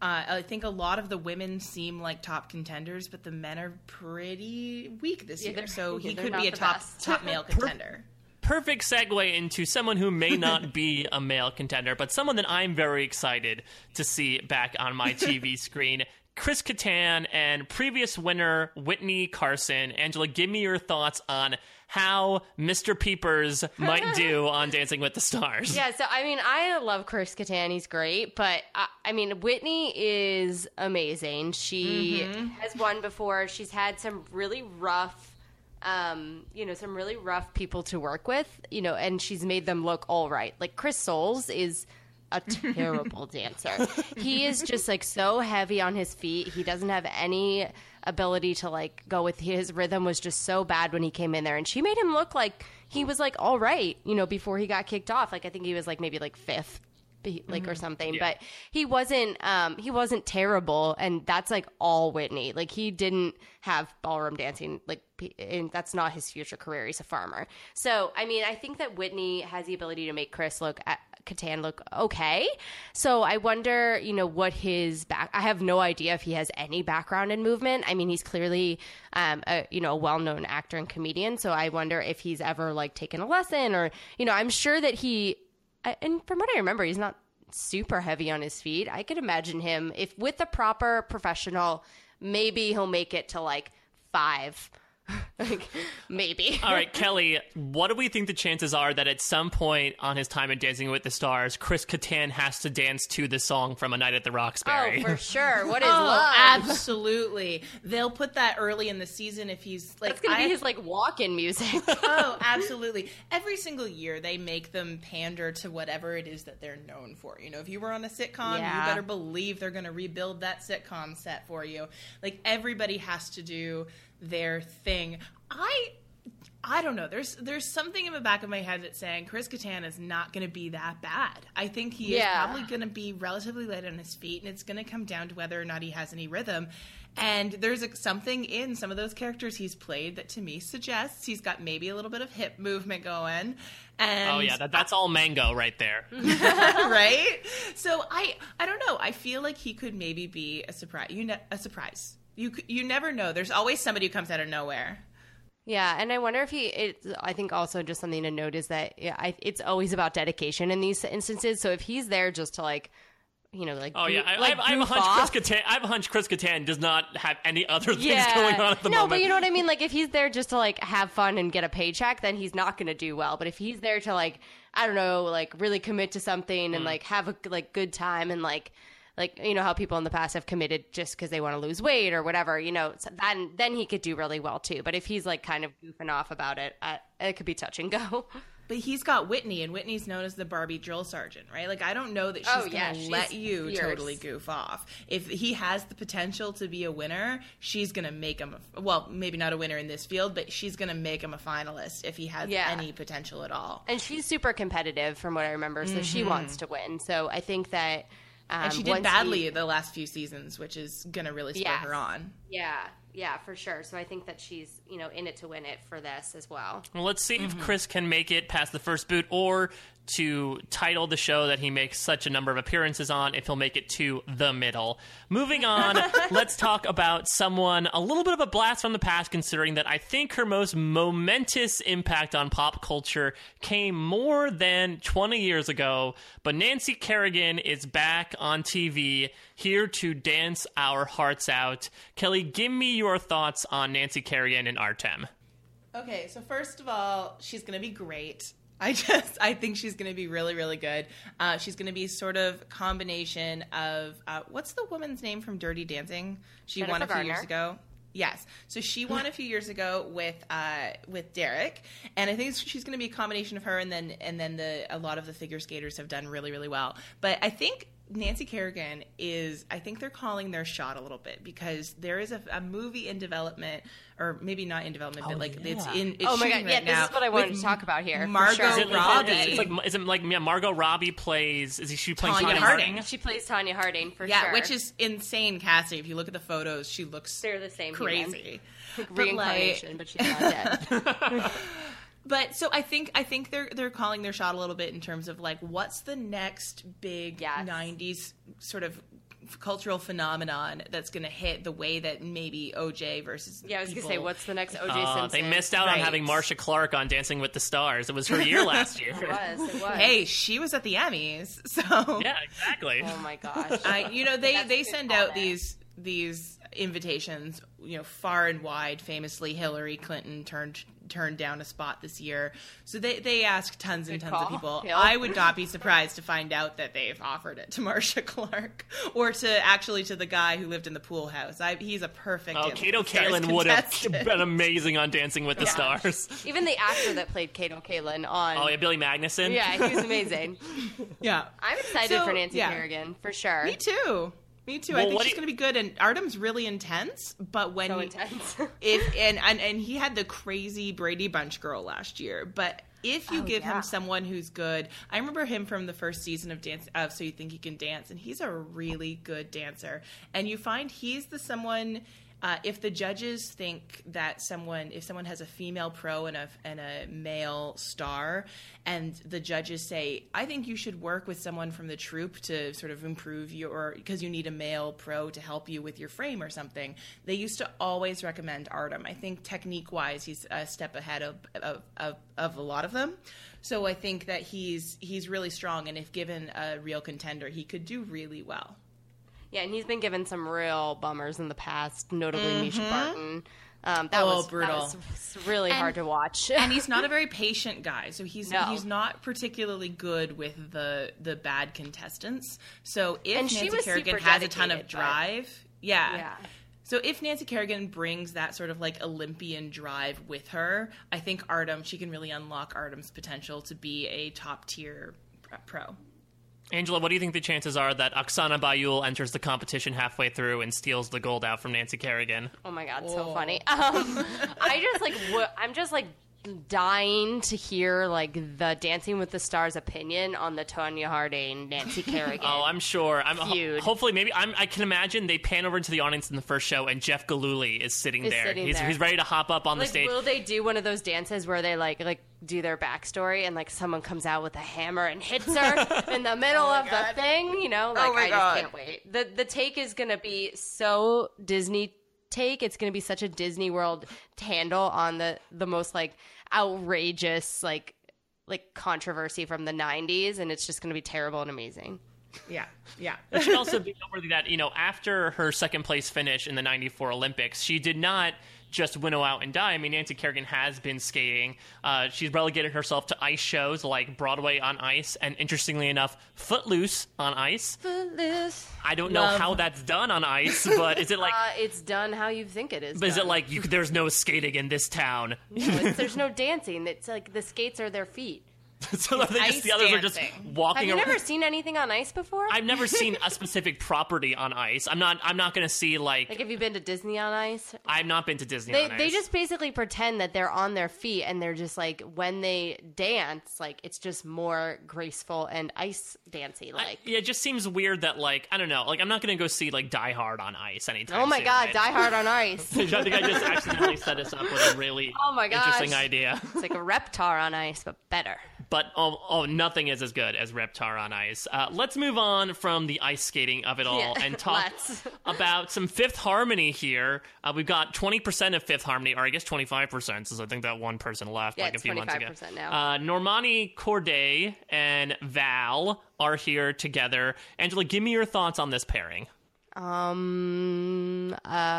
Speaker 2: I think a lot of the women seem like top contenders, but the men are pretty weak this year. So he could be a top male contender.
Speaker 1: Perfect segue into someone who may not be a male contender, but someone that I'm very excited to see back on my TV screen. Chris Kattan and previous winner Whitney Carson. Angela, give me your thoughts on how Mr. Peepers might do on Dancing with the Stars.
Speaker 3: Yeah, so I mean, I love Chris Kattan. He's great, but I mean, Whitney is amazing. She has won before. She's had some really rough, some really rough people to work with, and she's made them look all right. Like Chris Soules is a terrible dancer. He is just like so heavy on his feet. He doesn't have any ability to like go with his rhythm was just so bad when he came in there, and she made him look like he was like all right, before he got kicked off. Like I think he was like maybe like 5th or something, but he wasn't terrible, and that's like all Whitney. Like he didn't have ballroom dancing, like, and that's not his future career. He's a farmer. So I mean, I think that Whitney has the ability to make Chris Kattan look okay. So I wonder, what his I have no idea if he has any background in movement. I mean, he's clearly a well-known actor and comedian. So I wonder if he's ever like taken a lesson or, I'm sure that and from what I remember, he's not super heavy on his feet. I could imagine him if with a proper professional, maybe he'll make it to like 5. Like, maybe.
Speaker 1: All right, Kelly, what do we think the chances are that at some point on his time at Dancing with the Stars, Chris Kattan has to dance to the song from A Night at the Roxbury?
Speaker 3: Oh, for sure. What is love?
Speaker 2: Absolutely. They'll put that early in the season if he's like...
Speaker 3: That's going to be his like walk-in music.
Speaker 2: Oh, absolutely. Every single year they make them pander to whatever it is that they're known for. If you were on a sitcom, you better believe they're going to rebuild that sitcom set for you. Like, everybody has to do their thing. I I don't know. There's something in the back of my head that's saying Chris Kattan is not going to be that bad. I think he is probably going to be relatively light on his feet, and it's going to come down to whether or not he has any rhythm. And there's something in some of those characters he's played that to me suggests he's got maybe a little bit of hip movement going. And
Speaker 1: that's all Mango right there.
Speaker 2: Right? So I don't know. I feel like he could maybe be a surprise. A surprise. You never know. There's always somebody who comes out of nowhere.
Speaker 3: Yeah, and I wonder if I think also just something to note is that it's always about dedication in these instances. So if he's there just to I have a hunch Chris Kattan does not have any other things going on at the moment. No, but you know what I mean? Like, if he's there just to, have fun and get a paycheck, then he's not going to do well. But if he's there to, really commit to something and, have a, good time and, how people in the past have committed just because they want to lose weight or whatever, so then he could do really well, too. But if he's, kind of goofing off about it, it could be touch and go.
Speaker 2: But he's got Whitney, and Whitney's known as the Barbie drill sergeant, right? I don't know that she's going to let you totally goof off. If he has the potential to be a winner, she's going to make him, maybe not a winner in this field, but she's going to make him a finalist if he has any potential at all.
Speaker 3: And she's super competitive from what I remember, so she wants to win. So I think that...
Speaker 2: and she did badly the last few seasons, which is going to really spur her on.
Speaker 3: Yeah, for sure. So I think that she's, in it to win it for this as well.
Speaker 1: Well, let's see if Chris can make it past the first boot or to title the show that he makes such a number of appearances on, if he'll make it to the middle. Moving on, let's talk about someone a little bit of a blast from the past, considering that I think her most momentous impact on pop culture came more than 20 years ago. But Nancy Kerrigan is back on TV, here to dance our hearts out. Kelly, give me your thoughts on Nancy Kerrigan and Artem.
Speaker 2: Okay, so first of all, she's going to be great. I think she's going to be really, really good. She's going to be sort of combination of, what's the woman's name from Dirty Dancing? She
Speaker 3: Jennifer
Speaker 2: won a few
Speaker 3: Garner.
Speaker 2: years ago. Yes. So she won a few years ago with Derek, and I think she's going to be a combination of her and then a lot of the figure skaters have done really, really well. But I think Nancy Kerrigan I think they're calling their shot a little bit, because there is a movie in development, or maybe not in development, but it's shooting right now.
Speaker 3: This is what I wanted to talk about here.
Speaker 2: Margot Robbie.
Speaker 1: Margot Robbie plays. She playing
Speaker 2: Tanya Harding?
Speaker 3: She plays Tanya Harding for sure.
Speaker 2: Yeah, which is insane casting. If you look at the photos, she looks
Speaker 3: they're the same
Speaker 2: crazy.
Speaker 3: Reincarnation, but she's not dead.
Speaker 2: But so I think they're calling their shot a little bit in terms of what's the next big 90s sort of cultural phenomenon that's going to hit the way that maybe OJ versus
Speaker 3: I was going to say, what's the next OJ Simpson?
Speaker 1: They missed out on having Marcia Clark on Dancing with the Stars. It was her year last year.
Speaker 3: It was.
Speaker 2: Hey, she was at the Emmys, so
Speaker 1: yeah, exactly.
Speaker 3: Oh my gosh.
Speaker 2: They send out these invitations, far and wide. Famously, Hillary Clinton turned down a spot this year. So they ask tons and tons of people.
Speaker 3: Yeah.
Speaker 2: I would not be surprised to find out that they've offered it to Marcia Clark or to the guy who lived in the pool house. He's a perfect
Speaker 1: Kato Kaelin would have been amazing on Dancing with the Stars.
Speaker 3: Even the actor that played Kato Kaelin on...
Speaker 1: Oh, yeah, Billy Magnuson?
Speaker 3: Yeah, he was amazing.
Speaker 2: Yeah.
Speaker 3: I'm excited for Nancy Kerrigan, for sure.
Speaker 2: Me too. Well, I think she's going to be good, and Artem's really intense. But when
Speaker 3: intense.
Speaker 2: and he had the crazy Brady Bunch girl last year. But if you give him someone who's good, I remember him from the first season of So You Think You Can Dance, and he's a really good dancer. And you find he's the someone. If the judges think that if someone has a female pro and a male star, and the judges say, I think you should work with someone from the troupe to sort of improve because you need a male pro to help you with your frame or something, they used to always recommend Artem. I think technique-wise, he's a step ahead of a lot of them. So I think that he's really strong, and if given a real contender, he could do really well.
Speaker 3: Yeah, and he's been given some real bummers in the past, notably Misha Barton. That was brutal. That was really hard to watch.
Speaker 2: And he's not a very patient guy, so he's not particularly good with the bad contestants. So if Nancy Kerrigan has a ton of drive, So if Nancy Kerrigan brings that sort of Olympian drive with her, I think she can really unlock Artem's potential to be a top tier pro.
Speaker 1: Angela, what do you think the chances are that Oksana Bayul enters the competition halfway through and steals the gold out from Nancy Kerrigan?
Speaker 3: Oh my God, so funny. I'm just dying to hear like the Dancing with the Stars opinion on the Tonya Harding, Nancy Kerrigan.
Speaker 1: Oh, I'm sure.
Speaker 3: Feud.
Speaker 1: Hopefully, maybe I can imagine they pan over into the audience in the first show, and Jeff Galooly is sitting there. He's ready to hop up on the stage.
Speaker 3: Will they do one of those dances where they like do their backstory and like someone comes out with a hammer and hits her in the middle of the thing? You know, like I just can't wait. The take is gonna be so Disney. It's going to be such a Disney World handle on the most like outrageous like controversy from the 90s, and it's just going to be terrible and amazing.
Speaker 2: Yeah.
Speaker 1: It should also be noteworthy that, you know, after her second place finish in the 94 Olympics, she did not just winnow out and die. I mean, Nancy Kerrigan has been skating. She's relegated herself to ice shows like Broadway on Ice and, interestingly enough, Footloose on Ice.
Speaker 3: Footloose.
Speaker 1: I don't know how that's done on ice, but is it like...
Speaker 3: it's done how you think it is.
Speaker 1: But is it like, there's no skating in this town?
Speaker 3: No, there's no dancing. It's like the skates are their feet.
Speaker 1: So the others are just walking around.
Speaker 3: Have you never seen anything on ice before?
Speaker 1: I've never seen a specific property on ice. I'm not going to see like
Speaker 3: have you been to Disney on Ice?
Speaker 1: I've not been to Disney on Ice.
Speaker 3: They just basically pretend that they're on their feet, and they're just like, when they dance, like it's just more graceful and ice dancey like.
Speaker 1: It just seems weird that like, I don't know, like I'm not going to go see like Die Hard on Ice anytime
Speaker 3: Oh my
Speaker 1: soon,
Speaker 3: god,
Speaker 1: right?
Speaker 3: Die Hard on Ice.
Speaker 1: I think I just accidentally set us up with a really interesting idea.
Speaker 3: It's like a Reptar on Ice, but better.
Speaker 1: But nothing is as good as Reptar on Ice. Let's move on from the ice skating of it all and talk about some Fifth Harmony here. We've got 20% of Fifth Harmony, or I guess 25%, since I think that one person left like a few months ago.
Speaker 3: Now.
Speaker 1: Normani Corday and Val are here together. Angela, give me your thoughts on this pairing.
Speaker 3: Well,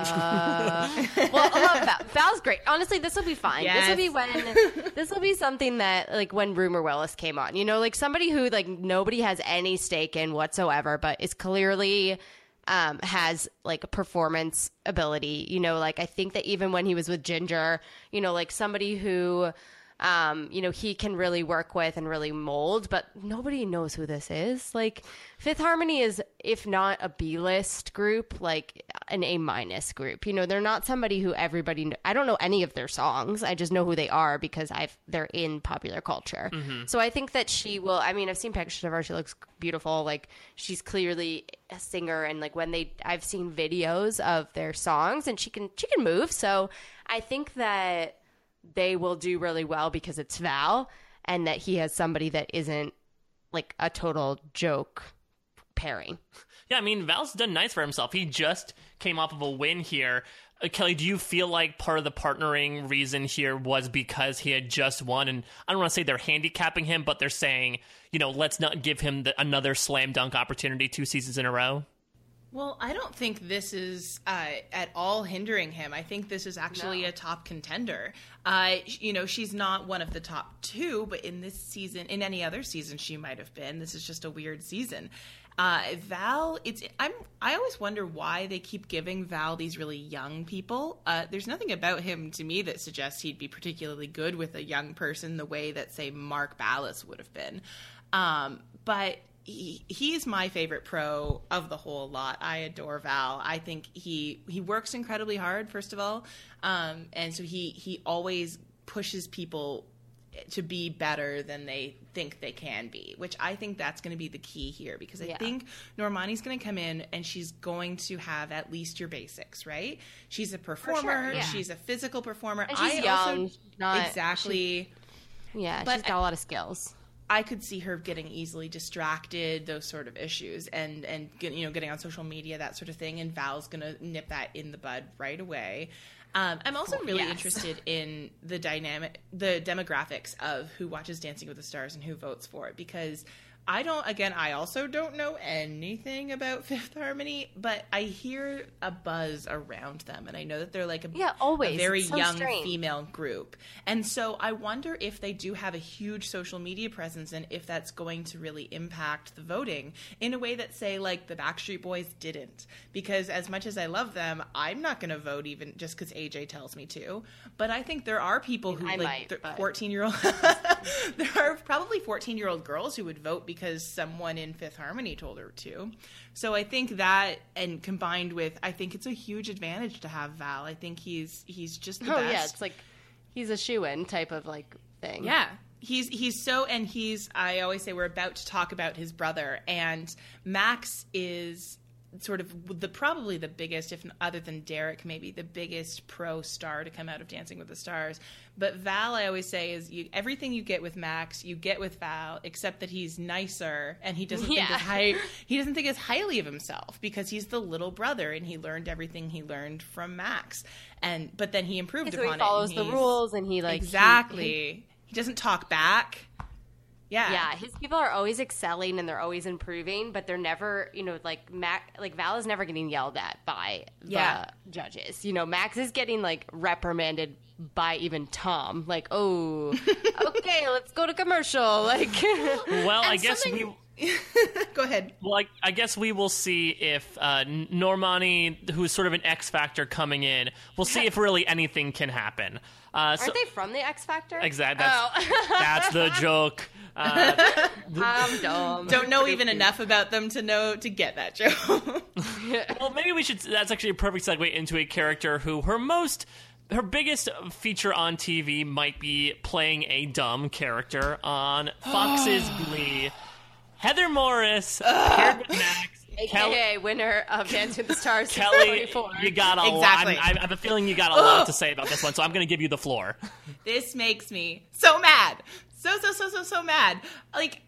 Speaker 3: I love Val. Val's great. Honestly, this will be fine.
Speaker 2: Yes.
Speaker 3: This will be something that, like, when Rumor Willis came on, you know, like somebody who, like, nobody has any stake in whatsoever, but is clearly, has, like, performance ability, you know, like, I think that even when he was with Ginger, you know, like, somebody who, you know, he can really work with and really mold, but nobody knows who this is. Like, Fifth Harmony is, if not a B-list group, like an A- group. You know, they're not somebody who everybody I don't know any of their songs. I just know who they are because they're in popular culture. Mm-hmm. So I think that she will, I mean, I've seen pictures of her. She looks beautiful. Like, she's clearly a singer, and like I've seen videos of their songs, and she can move. So I think that they will do really well because it's Val, and that he has somebody that isn't like a total joke pairing.
Speaker 1: Yeah, I mean, Val's done nice for himself. He just came off of a win here. Kelly, do you feel like part of the partnering reason here was because he had just won? And I don't want to say they're handicapping him, but they're saying, you know, let's not give him another slam dunk opportunity 2 seasons in a row.
Speaker 2: Well, I don't think this is at all hindering him. I think this is actually a top contender. You know, she's not one of the top 2, but in this season, in any other season, she might have been. This is just a weird season. Val, I always wonder why they keep giving Val these really young people. There's nothing about him to me that suggests he'd be particularly good with a young person the way that, say, Mark Ballas would have been. But he is my favorite pro of the whole lot. I adore Val. I think he works incredibly hard, first of all. And so he always pushes people to be better than they think they can be, which I think that's going to be the key here, because I think Normani's going to come in and she's going to have at least your basics, right? She's a performer. Sure, she's a physical performer.
Speaker 3: And she's young.
Speaker 2: Exactly.
Speaker 3: She's got a lot of skills.
Speaker 2: I could see her getting easily distracted, those sort of issues, and you know, getting on social media, that sort of thing. And Val's going to nip that in the bud right away. I'm also really interested in the demographics of who watches Dancing with the Stars and who votes for it, because I also don't know anything about Fifth Harmony, but I hear a buzz around them, and I know that they're like a very young female group. And so I wonder if they do have a huge social media presence, and if that's going to really impact the voting in a way that, say, like the Backstreet Boys didn't. Because as much as I love them, I'm not going to vote even just because AJ tells me to. But I think there are people who, 14-year-old, there are probably 14-year-old girls who would vote because someone in Fifth Harmony told her to. So I think that, and combined with, I think it's a huge advantage to have Val. I think he's just the best.
Speaker 3: Yeah, it's like he's a shoo-in type of like thing.
Speaker 2: Yeah. He's so, and I always say we're about to talk about his brother, and Max is sort of probably the biggest, if other than Derek, maybe the biggest pro star to come out of Dancing with the Stars. But Val, I always say, is everything you get with Max, you get with Val, except that he's nicer and he doesn't think as highly of himself because he's the little brother and he learned everything he learned from Max. But then he improved upon it.
Speaker 3: So he follows the rules and he like
Speaker 2: exactly. He doesn't talk back.
Speaker 3: Yeah, his people are always excelling and they're always improving, but they're never, like Val is never getting yelled at by the judges. Max is getting like reprimanded by even Tom. Like, oh, okay, let's go to commercial. Like,
Speaker 1: well, I guess
Speaker 2: Go ahead.
Speaker 1: Well, I guess we will see if Normani, who's sort of an X Factor coming in, we'll see if really anything can happen.
Speaker 3: Aren't they from the X Factor?
Speaker 1: Exactly. That's the joke.
Speaker 3: I'm dumb.
Speaker 2: Don't know even enough about them to get that joke.
Speaker 1: Well, maybe we should. That's actually a perfect segue into a character who her biggest feature on TV might be playing a dumb character on Fox's Glee. Heather Morris, paired with Max.
Speaker 3: AKA winner of Dancing with the Stars.
Speaker 1: Kelly, you got a
Speaker 2: exactly.
Speaker 1: lot. I have a feeling you got a lot to say about this one, so I'm going to give you the floor.
Speaker 2: This makes me so mad. So mad. Like,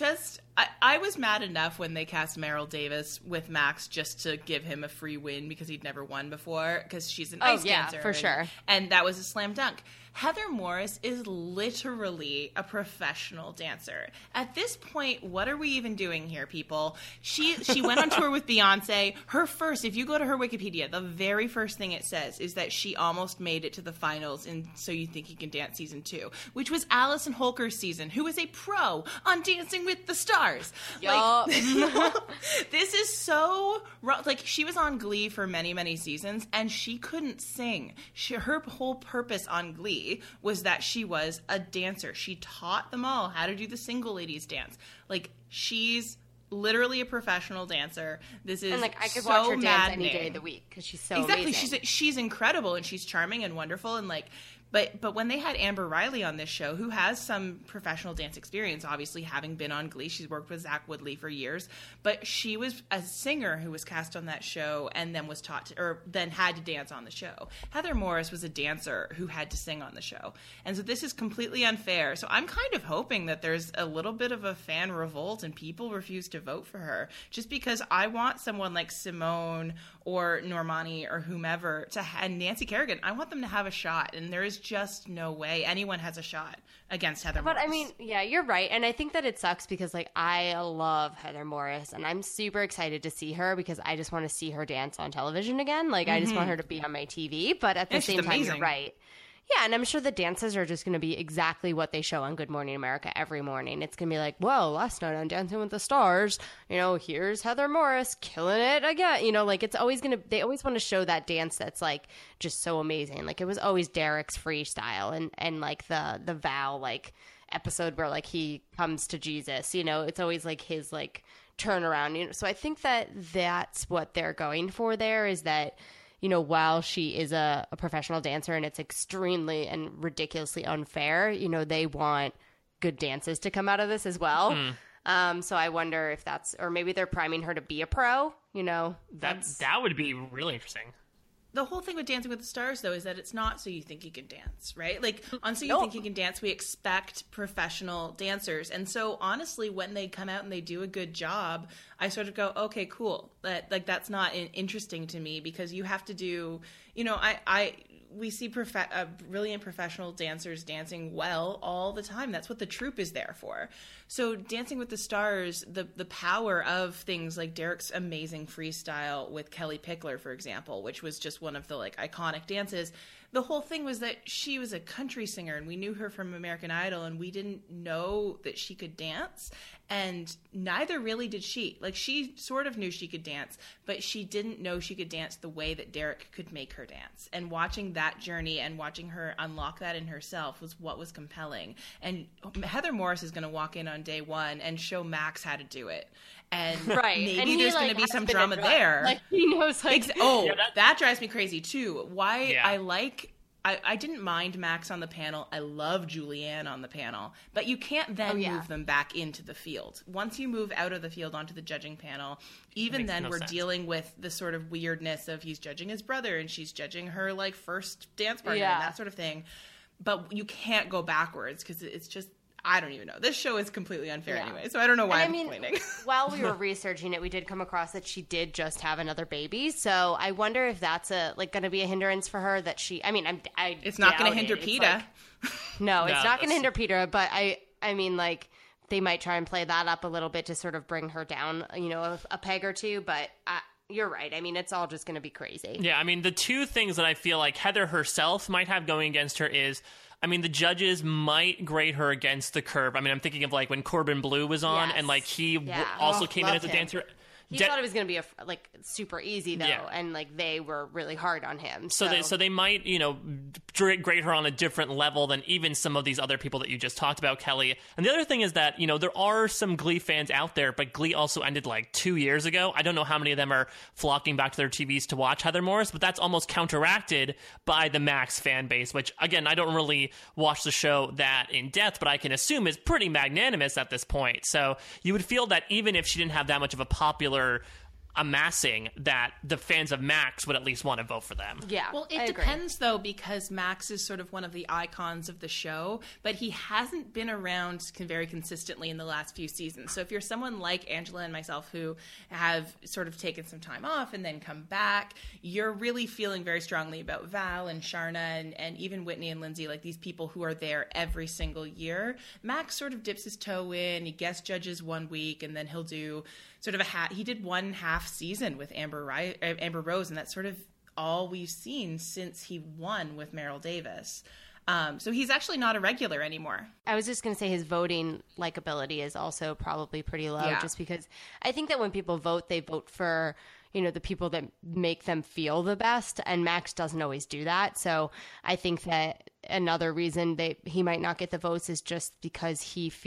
Speaker 2: I was mad enough when they cast Meryl Davis with Max just to give him a free win because he'd never won before because she's an ice dancer.
Speaker 3: For sure.
Speaker 2: And that was a slam dunk. Heather Morris is literally a professional dancer. At this point, what are we even doing here, people? She went on tour with Beyonce. If you go to her Wikipedia, the very first thing it says is that she almost made it to the finals in So You Think You Can Dance Season 2, which was Alison Holker's season, who is a pro on Dancing with the Stars.
Speaker 3: Yup.
Speaker 2: Like, this is so wrong. Like, she was on Glee for many, many seasons, and she couldn't sing. Her whole purpose on Glee was that she was a dancer. She taught them all how to do the single ladies dance. Like, she's literally a professional dancer. This is
Speaker 3: and like I could
Speaker 2: so
Speaker 3: watch her dance
Speaker 2: maddening.
Speaker 3: any day of the week because she's so
Speaker 2: exactly.
Speaker 3: amazing.
Speaker 2: She's incredible and she's charming and wonderful and like. But when they had Amber Riley on this show, who has some professional dance experience, obviously having been on Glee, she's worked with Zach Woodley for years, but she was a singer who was cast on that show and then was taught to, or then had to dance on the show. Heather Morris was a dancer who had to sing on the show. And so this is completely unfair. So I'm kind of hoping that there's a little bit of a fan revolt and people refuse to vote for her just because I want someone like Simone or Normani or whomever and Nancy Kerrigan, I want them to have a shot. And there is just no way anyone has a shot against Heather Morris.
Speaker 3: But I mean, yeah, you're right. And I think that it sucks because like I love Heather Morris and I'm super excited to see her because I just want to see her dance on television again. Like I just want her to be on my TV. But at the same time, you're right. Yeah, and I'm sure the dances are just going to be exactly what they show on Good Morning America every morning. It's going to be like, well, last night on Dancing with the Stars, here's Heather Morris killing it again. Like it's always going to – they always want to show that dance that's like just so amazing. Like it was always Derek's freestyle and like the Val like episode where like he comes to Jesus. It's always like his like turnaround. So I think that that's what they're going for there is that – while she is a professional dancer and it's extremely and ridiculously unfair, they want good dances to come out of this as well. So I wonder if that's, or maybe they're priming her to be a pro,
Speaker 1: That would be really interesting.
Speaker 2: The whole thing with Dancing with the Stars, though, is that it's not So You Think You Can Dance, right? Like, on So You Think You Can Dance, we expect professional dancers. And so, honestly, when they come out and they do a good job, I sort of go, okay, cool. That's not interesting to me because you have to do, we see brilliant professional dancers dancing well all the time. That's what the troupe is there for. So Dancing with the Stars, the power of things like Derek's amazing freestyle with Kelly Pickler, for example, which was just one of the like iconic dances. The whole thing was that she was a country singer and we knew her from American Idol and we didn't know that she could dance. And neither really did she. Like, she sort of knew she could dance, but she didn't know she could dance the way that Derek could make her dance. And watching that journey and watching her unlock that in herself was what was compelling. And Heather Morris is going to walk in on day one and show Max how to do it. And maybe there's going to be some drama there.
Speaker 3: Like, he knows, like...
Speaker 2: that drives me crazy, too. Why I like I didn't mind Max on the panel. I love Julianne on the panel. But you can't then move them back into the field. Once you move out of the field onto the judging panel, even then we're dealing with the sort of weirdness of he's judging his brother and she's judging her, like, first dance partner and that sort of thing. But you can't go backwards because it's just, I don't even know. This show is completely unfair anyway, so I don't know why I'm complaining.
Speaker 3: While we were researching it, we did come across that she did just have another baby. So I wonder if that's going to be a hindrance for her. That she,
Speaker 2: it's not going to hinder PETA.
Speaker 3: No, it's not going to hinder PETA. But I mean, like, they might try and play that up a little bit to sort of bring her down, a peg or two. But you're right. I mean, it's all just going to be crazy.
Speaker 1: Yeah, I mean, the two things that I feel like Heather herself might have going against her is, the judges might grade her against the curve. I'm thinking of, like, when Corbin Bleu was on, and, like, he also came in as a dancer.
Speaker 3: He thought it was going to be super easy though, and like they were really hard on him.
Speaker 1: So they might grade her on a different level than even some of these other people that you just talked about, Kelly. And the other thing is that there are some Glee fans out there, but Glee also ended like 2 years ago. I don't know how many of them are flocking back to their TVs to watch Heather Morris, but that's almost counteracted by the Max fan base, which again I don't really watch the show that in depth, but I can assume is pretty magnanimous at this point. So you would feel that even if she didn't have that much of a popular amassing, that the fans of Max would at least want to vote for them.
Speaker 2: Yeah. Well, it depends though, because Max is sort of one of the icons of the show, but he hasn't been around very consistently in the last few seasons. So if you're someone like Angela and myself who have sort of taken some time off and then come back, you're really feeling very strongly about Val and Sharna and even Whitney and Lindsay, like these people who are there every single year. Max sort of dips his toe in, he guest judges 1 week, and then he'll do sort of he did one half season with Amber Rose, and that's sort of all we've seen since he won with Meryl Davis. So he's actually not a regular anymore.
Speaker 3: I was just going to say his voting likability is also probably pretty low, just because I think that when people vote, they vote for the people that make them feel the best, and Max doesn't always do that. So I think that another reason he might not get the votes is just because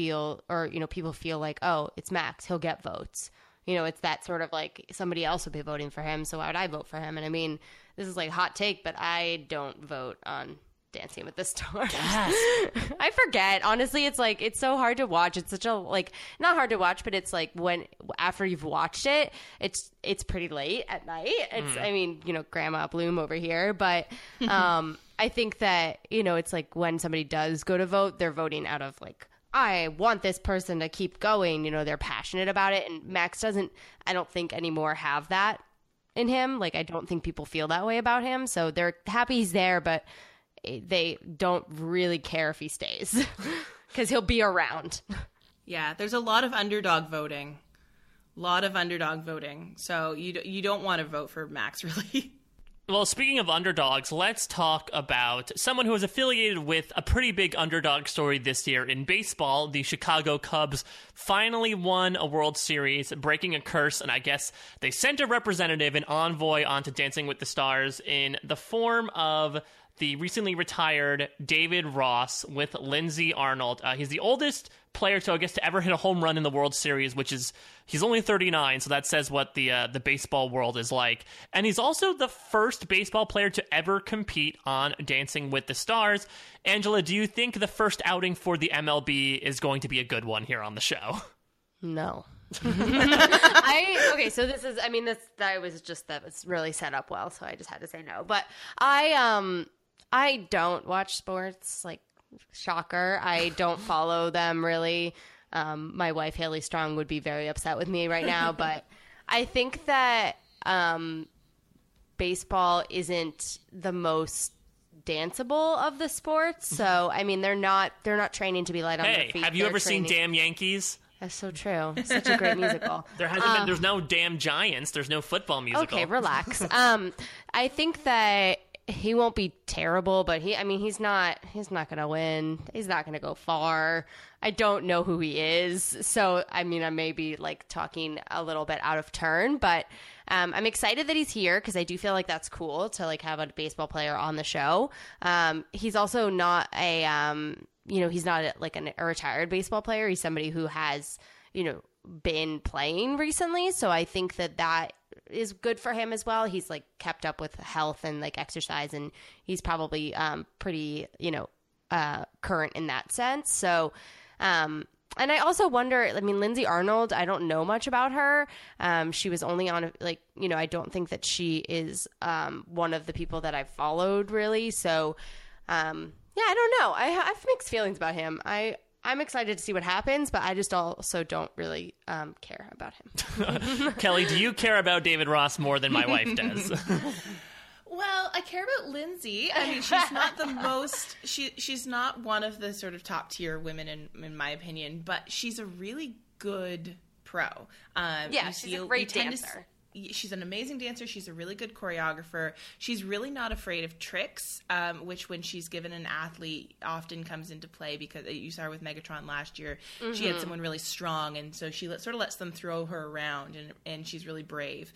Speaker 3: people feel like, oh, it's Max, he'll get votes. It's that sort of like somebody else will be voting for him, so why would I vote for him? And I mean, this is like hot take, but I don't vote on Dancing with the Stars. Yes. I forget. Honestly, it's so hard to watch. It's such a not hard to watch, but it's like after you've watched it, it's pretty late at night. It's Grandma Bloom over here, but I think that it's like when somebody does go to vote, they're voting out of like, I want this person to keep going. They're passionate about it. And Max doesn't, I don't think anymore, have that in him. Like, I don't think people feel that way about him. So they're happy he's there, but they don't really care if he stays because he'll be around.
Speaker 2: Yeah, there's a lot of underdog voting. So you don't want to vote for Max, really.
Speaker 1: Well, speaking of underdogs, let's talk about someone who is affiliated with a pretty big underdog story this year in baseball. The Chicago Cubs finally won a World Series, breaking a curse, and I guess they sent a representative, an envoy, onto Dancing with the Stars in the form of the recently retired David Ross with Lindsay Arnold. He's the oldest player to ever hit a home run in the World Series, he's only 39, so that says what the baseball world is like. And he's also the first baseball player to ever compete on Dancing with the Stars. Angela, do you think the first outing for the MLB is going to be a good one here on the show?
Speaker 3: No. So that was really set up well, so I just had to say no. But I don't watch sports, like, shocker. I don't follow them really. My wife Haley Strong would be very upset with me right now, but I think that baseball isn't the most danceable of the sports. So I mean, they're not training to be light on their feet.
Speaker 1: Hey, have you ever seen Damn Yankees?
Speaker 3: That's so true. Such a great musical.
Speaker 1: There's no Damn Giants. There's no football musical.
Speaker 3: Okay, relax. I think that he won't be terrible, but he's not going to win. He's not going to go far. I don't know who he is. So, I may be like talking a little bit out of turn, but I'm excited that he's here because I do feel like that's cool to like have a baseball player on the show. He's also not he's not a retired baseball player. He's somebody who has, been playing recently. So I think that is good for him as well. He's like kept up with health and like exercise, and he's probably pretty, current in that sense. So, and I also wonder, I mean, Lindsay Arnold, I don't know much about her. She was only on, I don't think that she is one of the people that I've followed really. So, I don't know. I have mixed feelings about him. I'm excited to see what happens, but I just also don't really care about him.
Speaker 1: Kelly, do you care about David Ross more than my wife does?
Speaker 2: Well, I care about Lindsay. I mean, she's not the most. She's not one of the sort of top tier women in my opinion, but she's a really good pro.
Speaker 3: She's a great dancer.
Speaker 2: She's an amazing dancer. She's a really good choreographer. She's really not afraid of tricks, which when she's given an athlete often comes into play, because you saw her with Megatron last year. Mm-hmm. She had someone really strong, and so she sort of lets them throw her around, and she's really brave.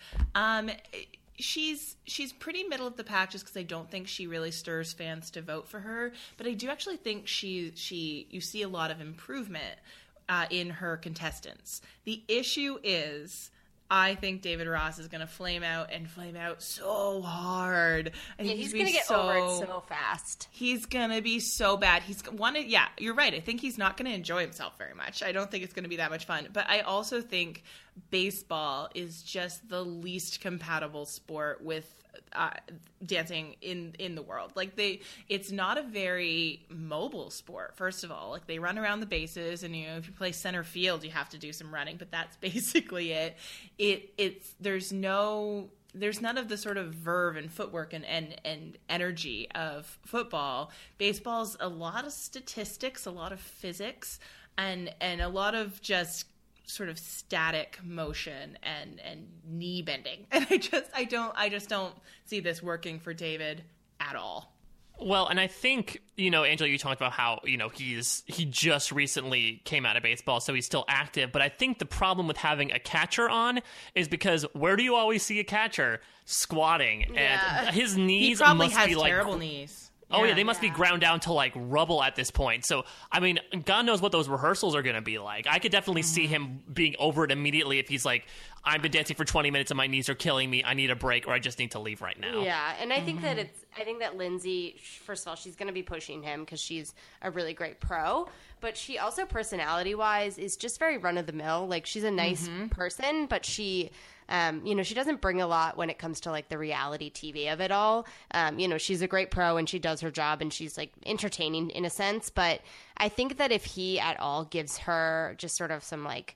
Speaker 2: She's pretty middle of the pack just because I don't think she really stirs fans to vote for her, but I do actually think you see a lot of improvement in her contestants. The issue is, I think David Ross is going to flame out so hard. I think
Speaker 3: he's going to get over it so fast.
Speaker 2: He's going to be so bad. You're right. I think he's not going to enjoy himself very much. I don't think it's going to be that much fun. But I also think baseball is just the least compatible sport with dancing in the world. Like it's not a very mobile sport. First of all, like they run around the bases, and if you play center field, you have to do some running, but that's basically it. There's none of the sort of verve and footwork and energy of football. Baseball's a lot of statistics, a lot of physics, and a lot of just sort of static motion and knee bending. And I just don't see this working for David at all.
Speaker 1: Well, and I think, Angela, you talked about how, he just recently came out of baseball, so he's still active. But I think the problem with having a catcher on is because where do you always see a catcher? Squatting.
Speaker 2: Yeah.
Speaker 1: And his knees
Speaker 2: he probably
Speaker 1: must
Speaker 2: has
Speaker 1: be like
Speaker 2: terrible knees.
Speaker 1: Oh, yeah, they must be ground down to, like, rubble at this point. So, I mean, God knows what those rehearsals are going to be like. I could definitely see him being over it immediately if he's like, I've been dancing for 20 minutes and my knees are killing me. I need a break, or I just need to leave right now.
Speaker 3: Yeah, and I think that Lindsay, first of all, she's going to be pushing him because she's a really great pro. But she also, personality-wise, is just very run-of-the-mill. Like, she's a nice person, but she... she doesn't bring a lot when it comes to like the reality TV of it all. She's a great pro and she does her job and she's like entertaining in a sense. But I think that if he at all gives her just sort of some like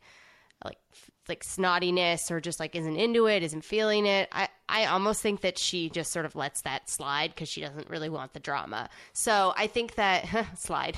Speaker 3: snottiness or just like isn't into it, isn't feeling it, I almost think that she just sort of lets that slide because she doesn't really want the drama. So I think that slide.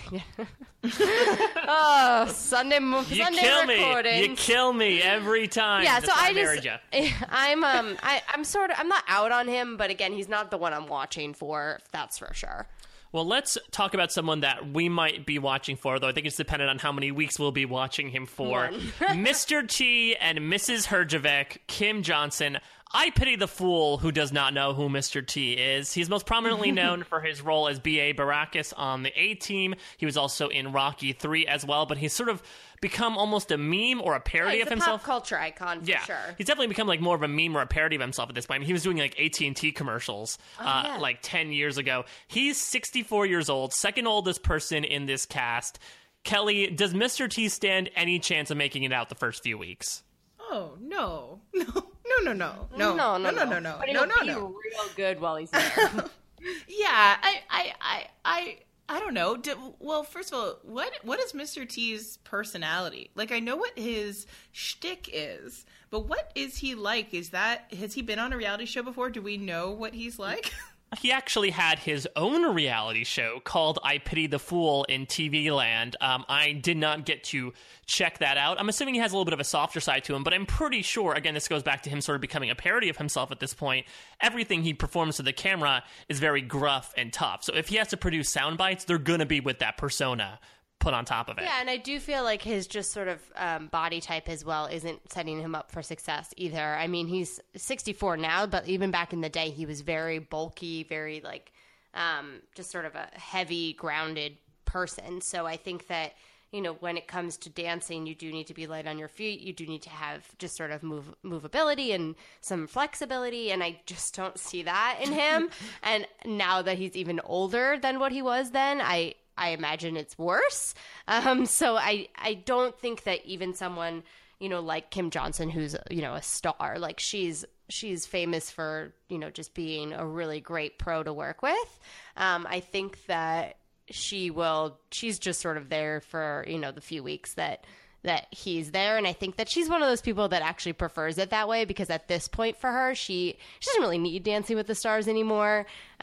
Speaker 3: Sunday recording.
Speaker 1: You kill me every time.
Speaker 3: Yeah, so I'm not out on him, but again, he's not the one I'm watching for. That's for sure.
Speaker 1: Well, let's talk about someone that we might be watching for, though I think it's dependent on how many weeks we'll be watching him for. Mr. T and Mrs. Herjavec, Kim Johnson. I pity the fool who does not know who Mr. T is. He's most prominently known for his role as B.A. Baracus on the A-Team. He was also in Rocky 3 as well, but he's sort of become almost a meme or a parody of himself.
Speaker 3: He's a pop culture icon, for sure.
Speaker 1: He's definitely become like more of a meme or a parody of himself at this point. I mean, he was doing like AT&T commercials like 10 years ago. He's 64 years old, second oldest person in this cast. Kelly, does Mr. T stand any chance of making it out the first few weeks?
Speaker 2: Oh, no.
Speaker 3: But he'll be real good while he's there.
Speaker 2: Yeah, I don't know. Well, first of all, what is Mr. T's personality? Like, I know what his shtick is, but what is he like? Has he been on a reality show before? Do we know what he's like?
Speaker 1: He actually had his own reality show called I Pity the Fool in TV Land. I did not get to check that out. I'm assuming he has a little bit of a softer side to him, but I'm pretty sure, again, this goes back to him sort of becoming a parody of himself at this point. Everything he performs to the camera is very gruff and tough. So if he has to produce sound bites, they're going to be with that persona put on top of it.
Speaker 3: Yeah, and I do feel like his just sort of body type as well isn't setting him up for success either. I mean, he's 64 now, but even back in the day, he was very bulky, very like just sort of a heavy, grounded person. So I think that when it comes to dancing, you do need to be light on your feet. You do need to have just sort of movability and some flexibility. And I just don't see that in him. And now that he's even older than what he was then, I imagine it's worse. So I don't think that even someone, like Kim Johnson, who's, a star, like she's famous for, just being a really great pro to work with. I think that she's just sort of there for, the few weeks that he's there. And I think that she's one of those people that actually prefers it that way, because at this point for her, she doesn't really need Dancing with the Stars anymore.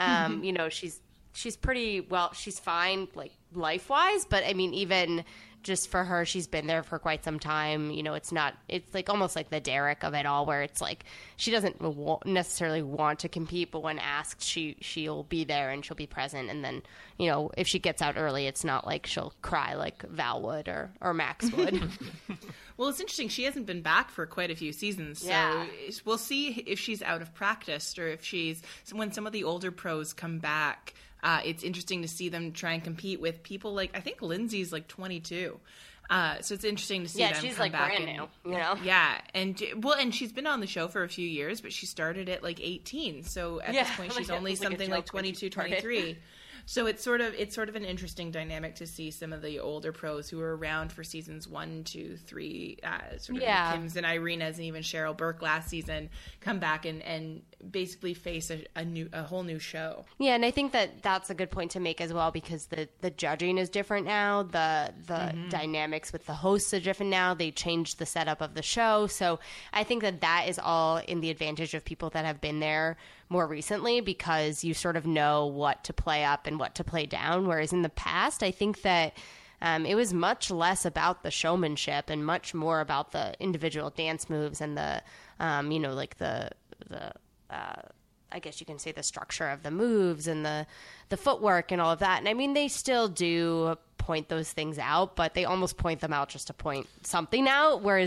Speaker 3: She's pretty well, she's fine, like life-wise, but I mean, even just for her, she's been there for quite some time. It's like almost like the Derek of it all, where it's like she doesn't necessarily want to compete, but when asked, she'll be there and she'll be present. And then, if she gets out early, it's not like she'll cry like Val would or Max would.
Speaker 2: Well, it's interesting. She hasn't been back for quite a few seasons, so we'll see if she's out of practice or if when some of the older pros come back. It's interesting to see them try and compete with people like, I think Lindsay's like 22. So it's interesting to see them
Speaker 3: she's
Speaker 2: come
Speaker 3: like
Speaker 2: back
Speaker 3: brand new,
Speaker 2: Yeah, and she's been on the show for a few years, but she started at like 18. So at this point, she's only something like 22, 23. So it's sort of an interesting dynamic to see some of the older pros who were around for seasons 1, 2, 3, sort of Kims and Irina's and even Cheryl Burke last season come back and basically face a whole new show.
Speaker 3: Yeah, and I think that that's a good point to make as well, because the judging is different now. The dynamics with the hosts are different now. They changed the setup of the show. So I think that is all in the advantage of people that have been there more recently, because you sort of know what to play up and what to play down. Whereas in the past, I think that it was much less about the showmanship and much more about the individual dance moves and the, like the I guess you can say the structure of the moves and the footwork and all of that. And I mean, they still do point those things out, but they almost point them out just to point something out. Whereas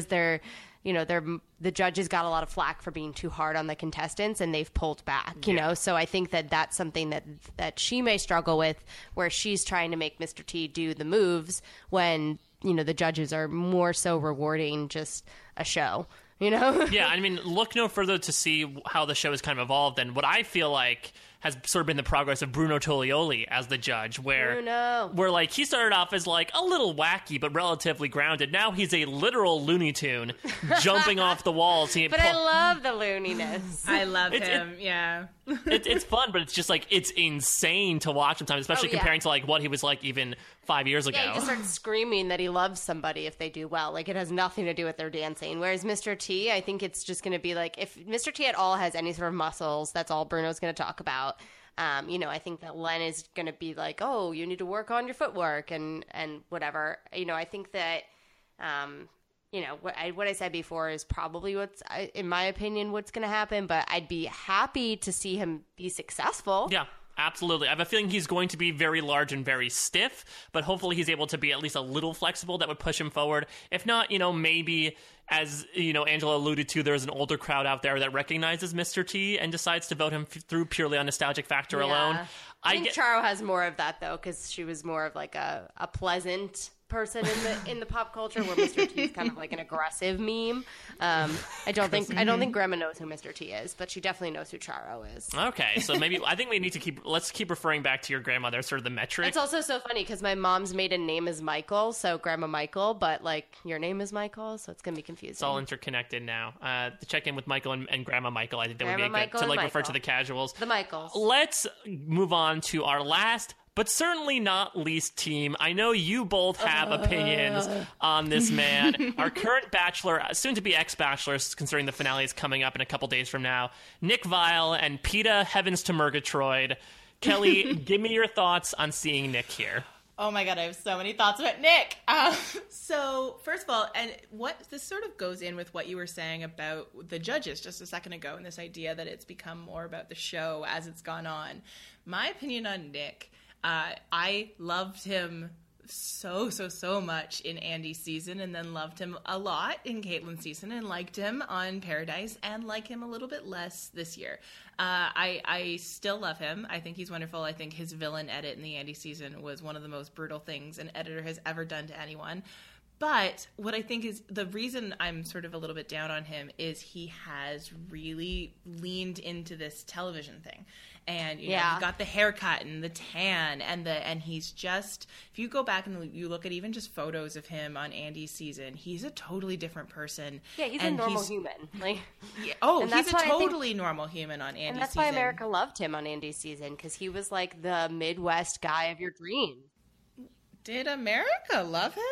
Speaker 3: the judges got a lot of flack for being too hard on the contestants, and they've pulled back, So I think that that's something that she may struggle with, where she's trying to make Mr. T do the moves when, the judges are more so rewarding just a show.
Speaker 1: Yeah, I mean, look no further to see how the show has kind of evolved, and what I feel like has sort of been the progress of Bruno Toglioli as the judge, where like he started off as like a little wacky but relatively grounded. Now he's a literal Looney Tune jumping off the walls.
Speaker 3: But I love the looniness.
Speaker 2: I love him.
Speaker 1: It's fun, but it's just like it's insane to watch sometimes, especially comparing to like what he was like even 5 years ago.
Speaker 3: Yeah, he just starts screaming that he loves somebody if they do well. Like, it has nothing to do with their dancing. Whereas Mr. T, I think it's just going to be like, if Mr. T at all has any sort of muscles, that's all Bruno's going to talk about. I think that Len is going to be like, oh, you need to work on your footwork and whatever. I think that, what I said before is probably in my opinion, what's going to happen. But I'd be happy to see him be successful.
Speaker 1: Yeah. Absolutely. I have a feeling he's going to be very large and very stiff, but hopefully he's able to be at least a little flexible. That would push him forward. If not, maybe, as, Angela alluded to, there's an older crowd out there that recognizes Mr. T and decides to vote him through purely on nostalgic factor alone.
Speaker 3: I think Charo has more of that, though, because she was more of like a pleasant person in the pop culture, where Mr. T is kind of like an aggressive meme. I don't think Grandma knows who Mr. T is, but she definitely knows who Charo is.
Speaker 1: Okay, so maybe I think we need to let's keep referring back to your grandmother, sort of the metric.
Speaker 3: It's also so funny because my mom's maiden name is Michael, so Grandma Michael, but like your name is Michael, so it's gonna be confusing.
Speaker 1: It's all interconnected now. To check in with Michael and Grandma Michael, I think that would be good to like refer to the casuals.
Speaker 3: The Michaels.
Speaker 1: Let's move on to our last, but certainly not least team. I know you both have opinions on this man. Our current bachelor, soon to be ex-bachelor, considering the finale is coming up in a couple days from now, Nick Viall and Peta Heavens to Murgatroyd. Kelly, give me your thoughts on seeing Nick here.
Speaker 2: Oh my God, I have so many thoughts about Nick. So first of all, and what this sort of goes in with what you were saying about the judges just a second ago, and this idea that it's become more about the show as it's gone on. My opinion on Nick, I loved him so much in Andy's season, and then loved him a lot in Caitlyn's season, and liked him on Paradise, and like him a little bit less this year. I still love him. I think he's wonderful. I think his villain edit in the Andy season was one of the most brutal things an editor has ever done to anyone. But what I think is the reason I'm sort of a little bit down on him is he has really leaned into this television thing. And you know, he got the haircut and the tan and he's just, if you go back and you look at even just photos of him on Andy's season, he's a totally different person.
Speaker 3: Yeah, he's a normal human. Like,
Speaker 2: he's a totally normal human on Andy's season.
Speaker 3: And that's why America loved him on Andy's season, because he was like the Midwest guy of your dreams.
Speaker 2: Did America love him?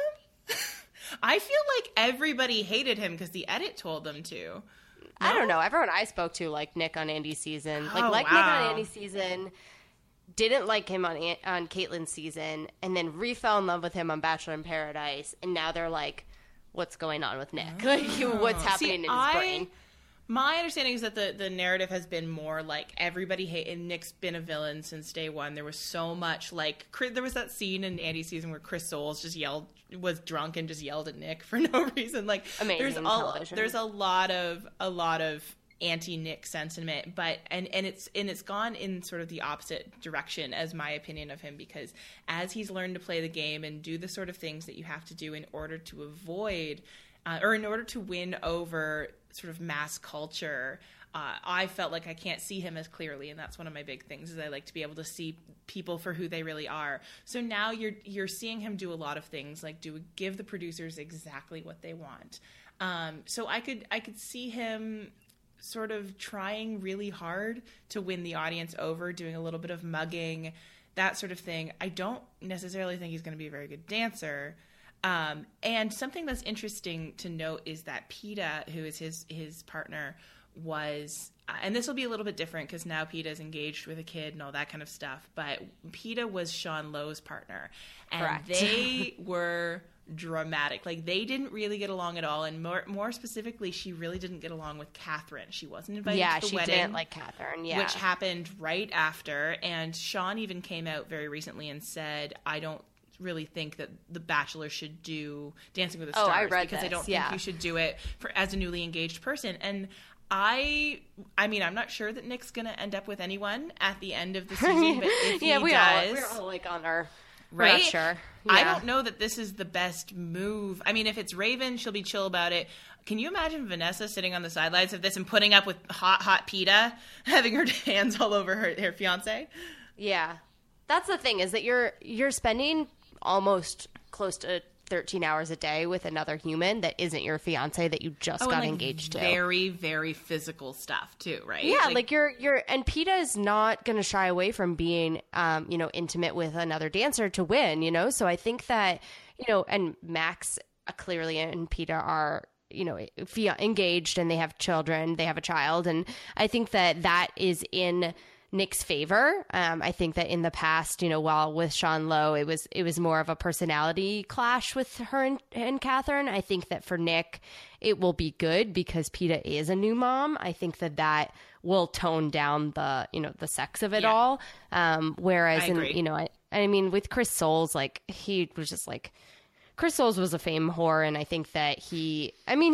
Speaker 2: I feel like everybody hated him because the edit told them to. No?
Speaker 3: I don't know. Everyone I spoke to liked Nick on Andy's season. Nick on Andy's season, didn't like him on Caitlyn's season, and then re-fell in love with him on Bachelor in Paradise, and now they're like, what's going on with Nick? Like, what's happening in his brain?
Speaker 2: My understanding is that the narrative has been more like everybody hated Nick's been a villain since day one. There was so much like there was that scene in Andy's season where Chris Soules was drunk and just yelled at Nick for no reason. Like
Speaker 3: amazing television.
Speaker 2: There's a lot of anti-Nick sentiment, but and it's gone in sort of the opposite direction as my opinion of him, because as he's learned to play the game and do the sort of things that you have to do in order to avoid or in order to win over sort of mass culture, I felt like I can't see him as clearly, and that's one of my big things is I like to be able to see people for who they really are. So now you're seeing him do a lot of things, like give the producers exactly what they want. So I could see him sort of trying really hard to win the audience over, doing a little bit of mugging, that sort of thing. I don't necessarily think he's going to be a very good dancer. And something that's interesting to note is that Peta, who is his partner, was, and this will be a little bit different because now Peta is engaged with a kid and all that kind of stuff, but Peta was Sean Lowe's partner. And
Speaker 3: correct.
Speaker 2: They were dramatic. Like, they didn't really get along at all, and more specifically, she really didn't get along with Catherine. She wasn't invited to the wedding. Yeah, she
Speaker 3: didn't like Catherine,
Speaker 2: which happened right after, and Sean even came out very recently and said, I don't really think that The Bachelor should do Dancing with the Stars.
Speaker 3: I read
Speaker 2: because
Speaker 3: this.
Speaker 2: I don't think you should do it as a newly engaged person. And I mean, I'm not sure that Nick's going to end up with anyone at the end of the season, but if he does,
Speaker 3: we're all like on our
Speaker 2: right.
Speaker 3: Not sure. Yeah.
Speaker 2: I don't know that this is the best move. I mean, if it's Raven, she'll be chill about it. Can you imagine Vanessa sitting on the sidelines of this and putting up with hot Peta, having her hands all over her fiance?
Speaker 3: Yeah, that's the thing, is that you're spending almost close to 13 hours a day with another human that isn't your fiance that you just got engaged to.
Speaker 2: Very, very physical stuff too, right?
Speaker 3: Yeah, like you're and Peta is not going to shy away from being, intimate with another dancer to win, So I think that, and Max clearly and Peta are, engaged and they have children, they have a child. And I think that is in Nick's favor. I think that in the past, while with Sean Lowe, it was more of a personality clash with her and Catherine. I think that for Nick, it will be good because Peta is a new mom. I think that will tone down the sex of it all. Whereas, I mean, with Chris Soules, like he was just like, Chris Soules was a fame whore, and I think that he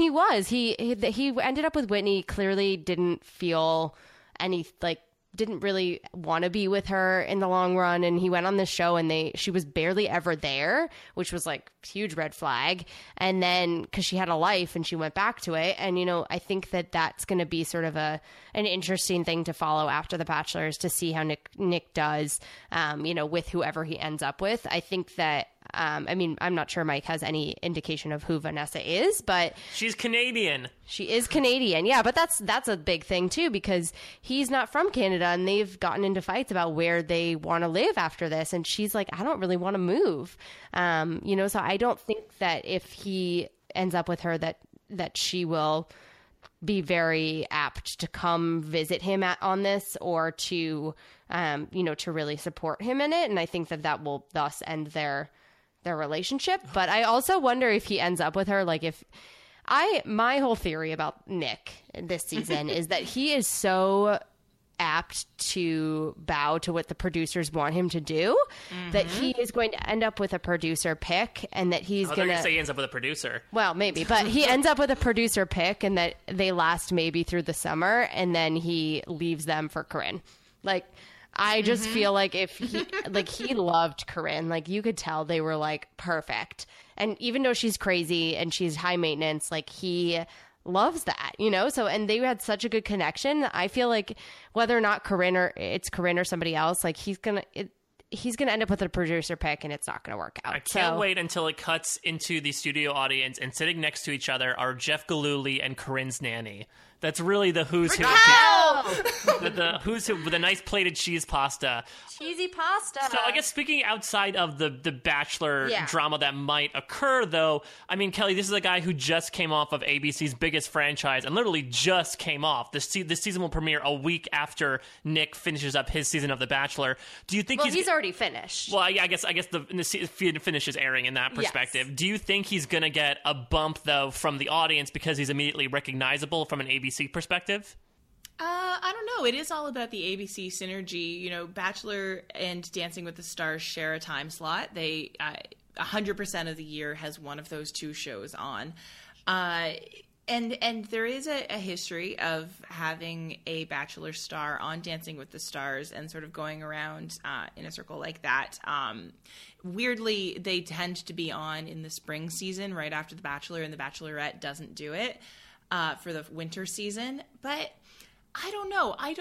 Speaker 3: ended up with Whitney, clearly didn't feel any didn't really want to be with her in the long run, and he went on this show and she was barely ever there, which was like huge red flag. And then because she had a life and she went back to it, and I think that that's going to be sort of an interesting thing to follow after The Bachelor, is to see how Nick does with whoever he ends up with. I think that I'm not sure Mike has any indication of who Vanessa is, but
Speaker 1: she's Canadian.
Speaker 3: She is Canadian, yeah, but that's a big thing too, because he's not from Canada, and they've gotten into fights about where they want to live after this, and she's like, I don't really want to move, so I don't think that if he ends up with her that she will be very apt to come visit him on this, or to to really support him in it, and I think that will thus end their relationship. But I also wonder if he ends up with her, like my whole theory about Nick this season is that he is so apt to bow to what the producers want him to do, that he is going to end up with a producer pick, and that he's going to
Speaker 1: say he ends up with a producer.
Speaker 3: Well, maybe, but he ends up with a producer pick, and that they last maybe through the summer, and then he leaves them for Corinne. Like, I just feel like if he, like, he loved Corinne. Like, you could tell they were, like, perfect. And even though she's crazy and she's high maintenance, like, he loves that, you know? So, and they had such a good connection. I feel like whether or not it's Corinne or somebody else, like, he's going to end up with a producer pick, and it's not going to work out.
Speaker 1: I can't wait until it cuts into the studio audience, and sitting next to each other are Jeff Gillooly and Corinne's nanny. That's really the who's who. The who's who with a nice plated cheese pasta.
Speaker 3: Cheesy pasta.
Speaker 1: So I guess speaking outside of the Bachelor drama that might occur, though, I mean, Kelly, this is a guy who just came off of ABC's biggest franchise and literally just came off. This season will premiere a week after Nick finishes up his season of The Bachelor. Do you think
Speaker 3: he's already finished?
Speaker 1: Well, I guess the finish is airing in that perspective. Yes. Do you think he's going to get a bump, though, from the audience because he's immediately recognizable from an ABC perspective?
Speaker 2: I don't know. It is all about the ABC synergy. You know, Bachelor and Dancing with the Stars share a time slot. They 100% of the year has one of those two shows on. And there is a history of having a Bachelor star on Dancing with the Stars and sort of going around in a circle like that. Weirdly, they tend to be on in the spring season right after The Bachelor, and The Bachelorette doesn't do it for the winter season. But I don't know. I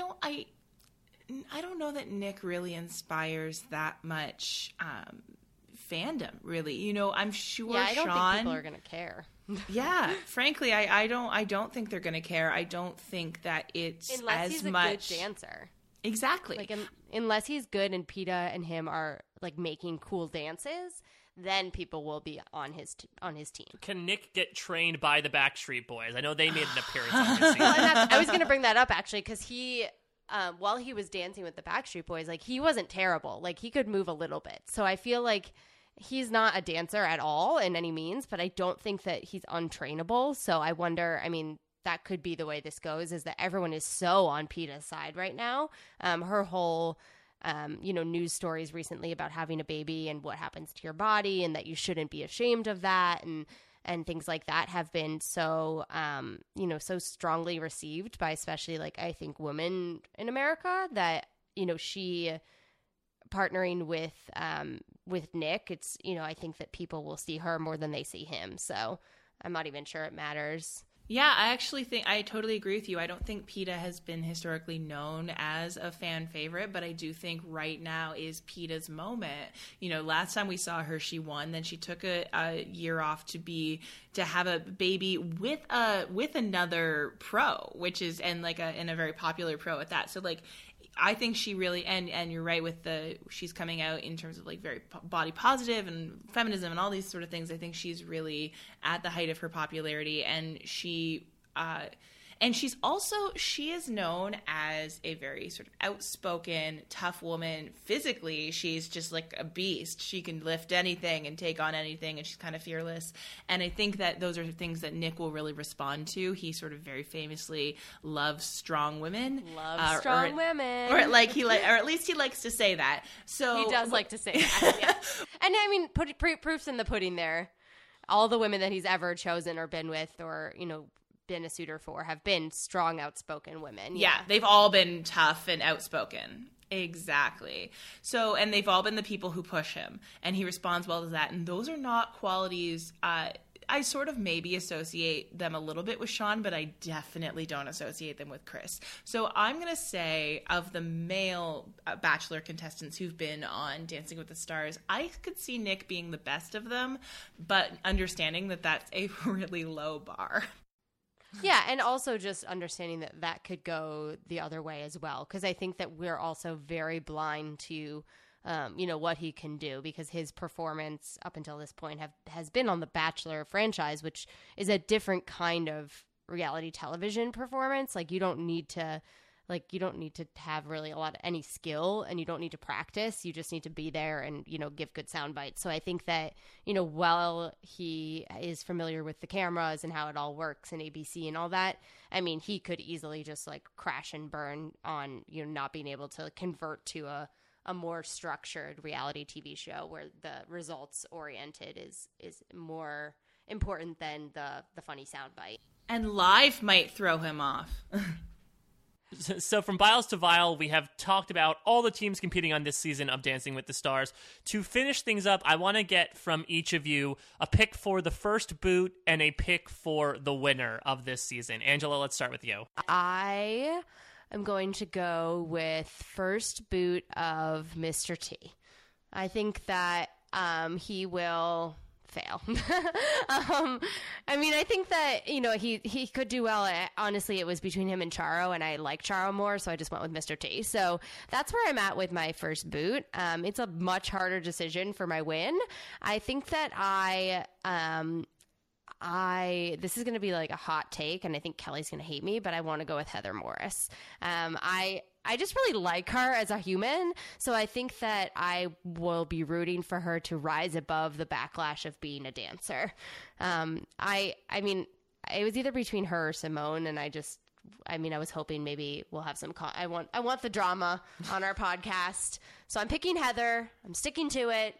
Speaker 2: don't know that Nick really inspires that much fandom, really. You know, I'm sure
Speaker 3: I don't think people are going to care.
Speaker 2: Yeah, frankly, I don't think they're going to care. I don't think that it's
Speaker 3: unless
Speaker 2: as
Speaker 3: he's
Speaker 2: much
Speaker 3: a good dancer.
Speaker 2: Exactly.
Speaker 3: Like unless he's good and PETA and him are like making cool dances, then people will be on his team.
Speaker 1: Can Nick get trained by the Backstreet Boys? I know they made an appearance on this season.
Speaker 3: Well, I was going to bring that up actually, because he, while he was dancing with the Backstreet Boys, like, he wasn't terrible. Like, he could move a little bit. So I feel like he's not a dancer at all in any means, but I don't think that he's untrainable. So I wonder, I mean, that could be the way this goes, is that everyone is so on PETA's side right now. Her whole news stories recently about having a baby and what happens to your body, and that you shouldn't be ashamed of that, and things like that have been so, so strongly received by, especially, like, I think women in America, that, you know, she partnering with Nick, it's, you know, I think that people will see her more than they see him. So I'm not even sure it matters.
Speaker 2: Yeah, I actually think I totally agree with you. I don't think PETA has been historically known as a fan favorite, but I do think right now is PETA's moment. You know, last time we saw her, she won. Then she took a year off to have a baby with another pro, which is and a very popular pro at that. So like, I think she really, and you're right with she's coming out in terms of like very body positive and feminism and all these sort of things. I think she's really at the height of her popularity, and she is known as a very sort of outspoken, tough woman. Physically, she's just like a beast. She can lift anything and take on anything, and she's kind of fearless. And I think that those are things that Nick will really respond to. He sort of very famously loves strong women.
Speaker 3: Strong women.
Speaker 2: Or at least he likes to say that. So
Speaker 3: he does like to say that. Yeah. And I mean, proof's in the pudding there. All the women that he's ever chosen or been with, or, you know, been a suitor for, have been strong, outspoken women.
Speaker 2: Yeah, they've all been tough and outspoken. Exactly. So, and they've all been the people who push him, and he responds well to that. And those are not qualities. I sort of maybe associate them a little bit with Sean, but I definitely don't associate them with Chris. So I'm going to say, of the male Bachelor contestants who've been on Dancing with the Stars, I could see Nick being the best of them, but understanding that that's a really low bar.
Speaker 3: Yeah, and also just understanding that could go the other way as well, because I think that we're also very blind to, what he can do, because his performance up until this point has been on the Bachelor franchise, which is a different kind of reality television performance. Like, you don't need to like, you don't need to have really any skill, and you don't need to practice. You just need to be there and, give good sound bites. So I think that, while he is familiar with the cameras and how it all works and ABC and all that, I mean, he could easily just like crash and burn on, not being able to convert to a more structured reality TV show where the results oriented is more important than the funny soundbite.
Speaker 2: And live might throw him off.
Speaker 1: So from Vials to Vile, we have talked about all the teams competing on this season of Dancing with the Stars. To finish things up, I want to get from each of you a pick for the first boot and a pick for the winner of this season. Angela, let's start with you.
Speaker 3: I am going to go with first boot of Mr. T. I think that he will fail. I mean, I think that, he could do well. Honestly, it was between him and Charo, and I like Charo more, so I just went with Mr. T. So that's where I'm at with my first boot. It's a much harder decision for my win. I think that this is going to be like a hot take, and I think Kelly's going to hate me, but I want to go with Heather Morris. I just really like her as a human, so I think that I will be rooting for her to rise above the backlash of being a dancer. I mean, it was either between her or Simone, and I was hoping maybe we'll have some. I want the drama on our podcast, so I'm picking Heather. I'm sticking to it.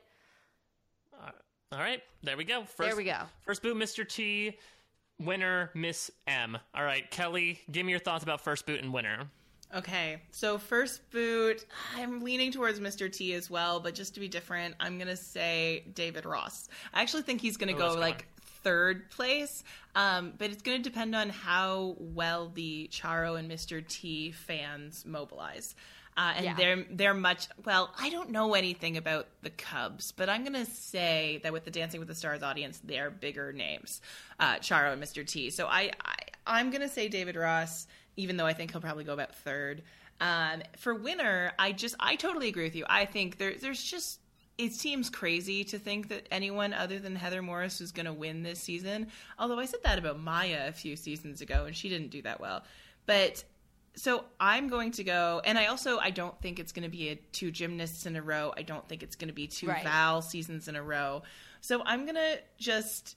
Speaker 1: All right, there we go. First boot, Mr. T. Winner, Miss M. All right, Kelly, give me your thoughts about first boot and winner.
Speaker 2: Okay, so first boot, I'm leaning towards Mr. T as well, but just to be different, I'm going to say David Ross. I actually think he's going to go like third place, but it's going to depend on how well the Charo and Mr. T fans mobilize. They're much, well, I don't know anything about the Cubs, but I'm going to say that with the Dancing with the Stars audience, they're bigger names, Charo and Mr. T. So I'm going to say David Ross, even though I think he'll probably go about third. For winner, I totally agree with you. I think there's just, it seems crazy to think that anyone other than Heather Morris is going to win this season. Although I said that about Maya a few seasons ago, and she didn't do that well. But so I'm going to go, and I don't think it's going to be two gymnasts in a row. I don't think it's going to be two Val seasons in a row. So I'm going to just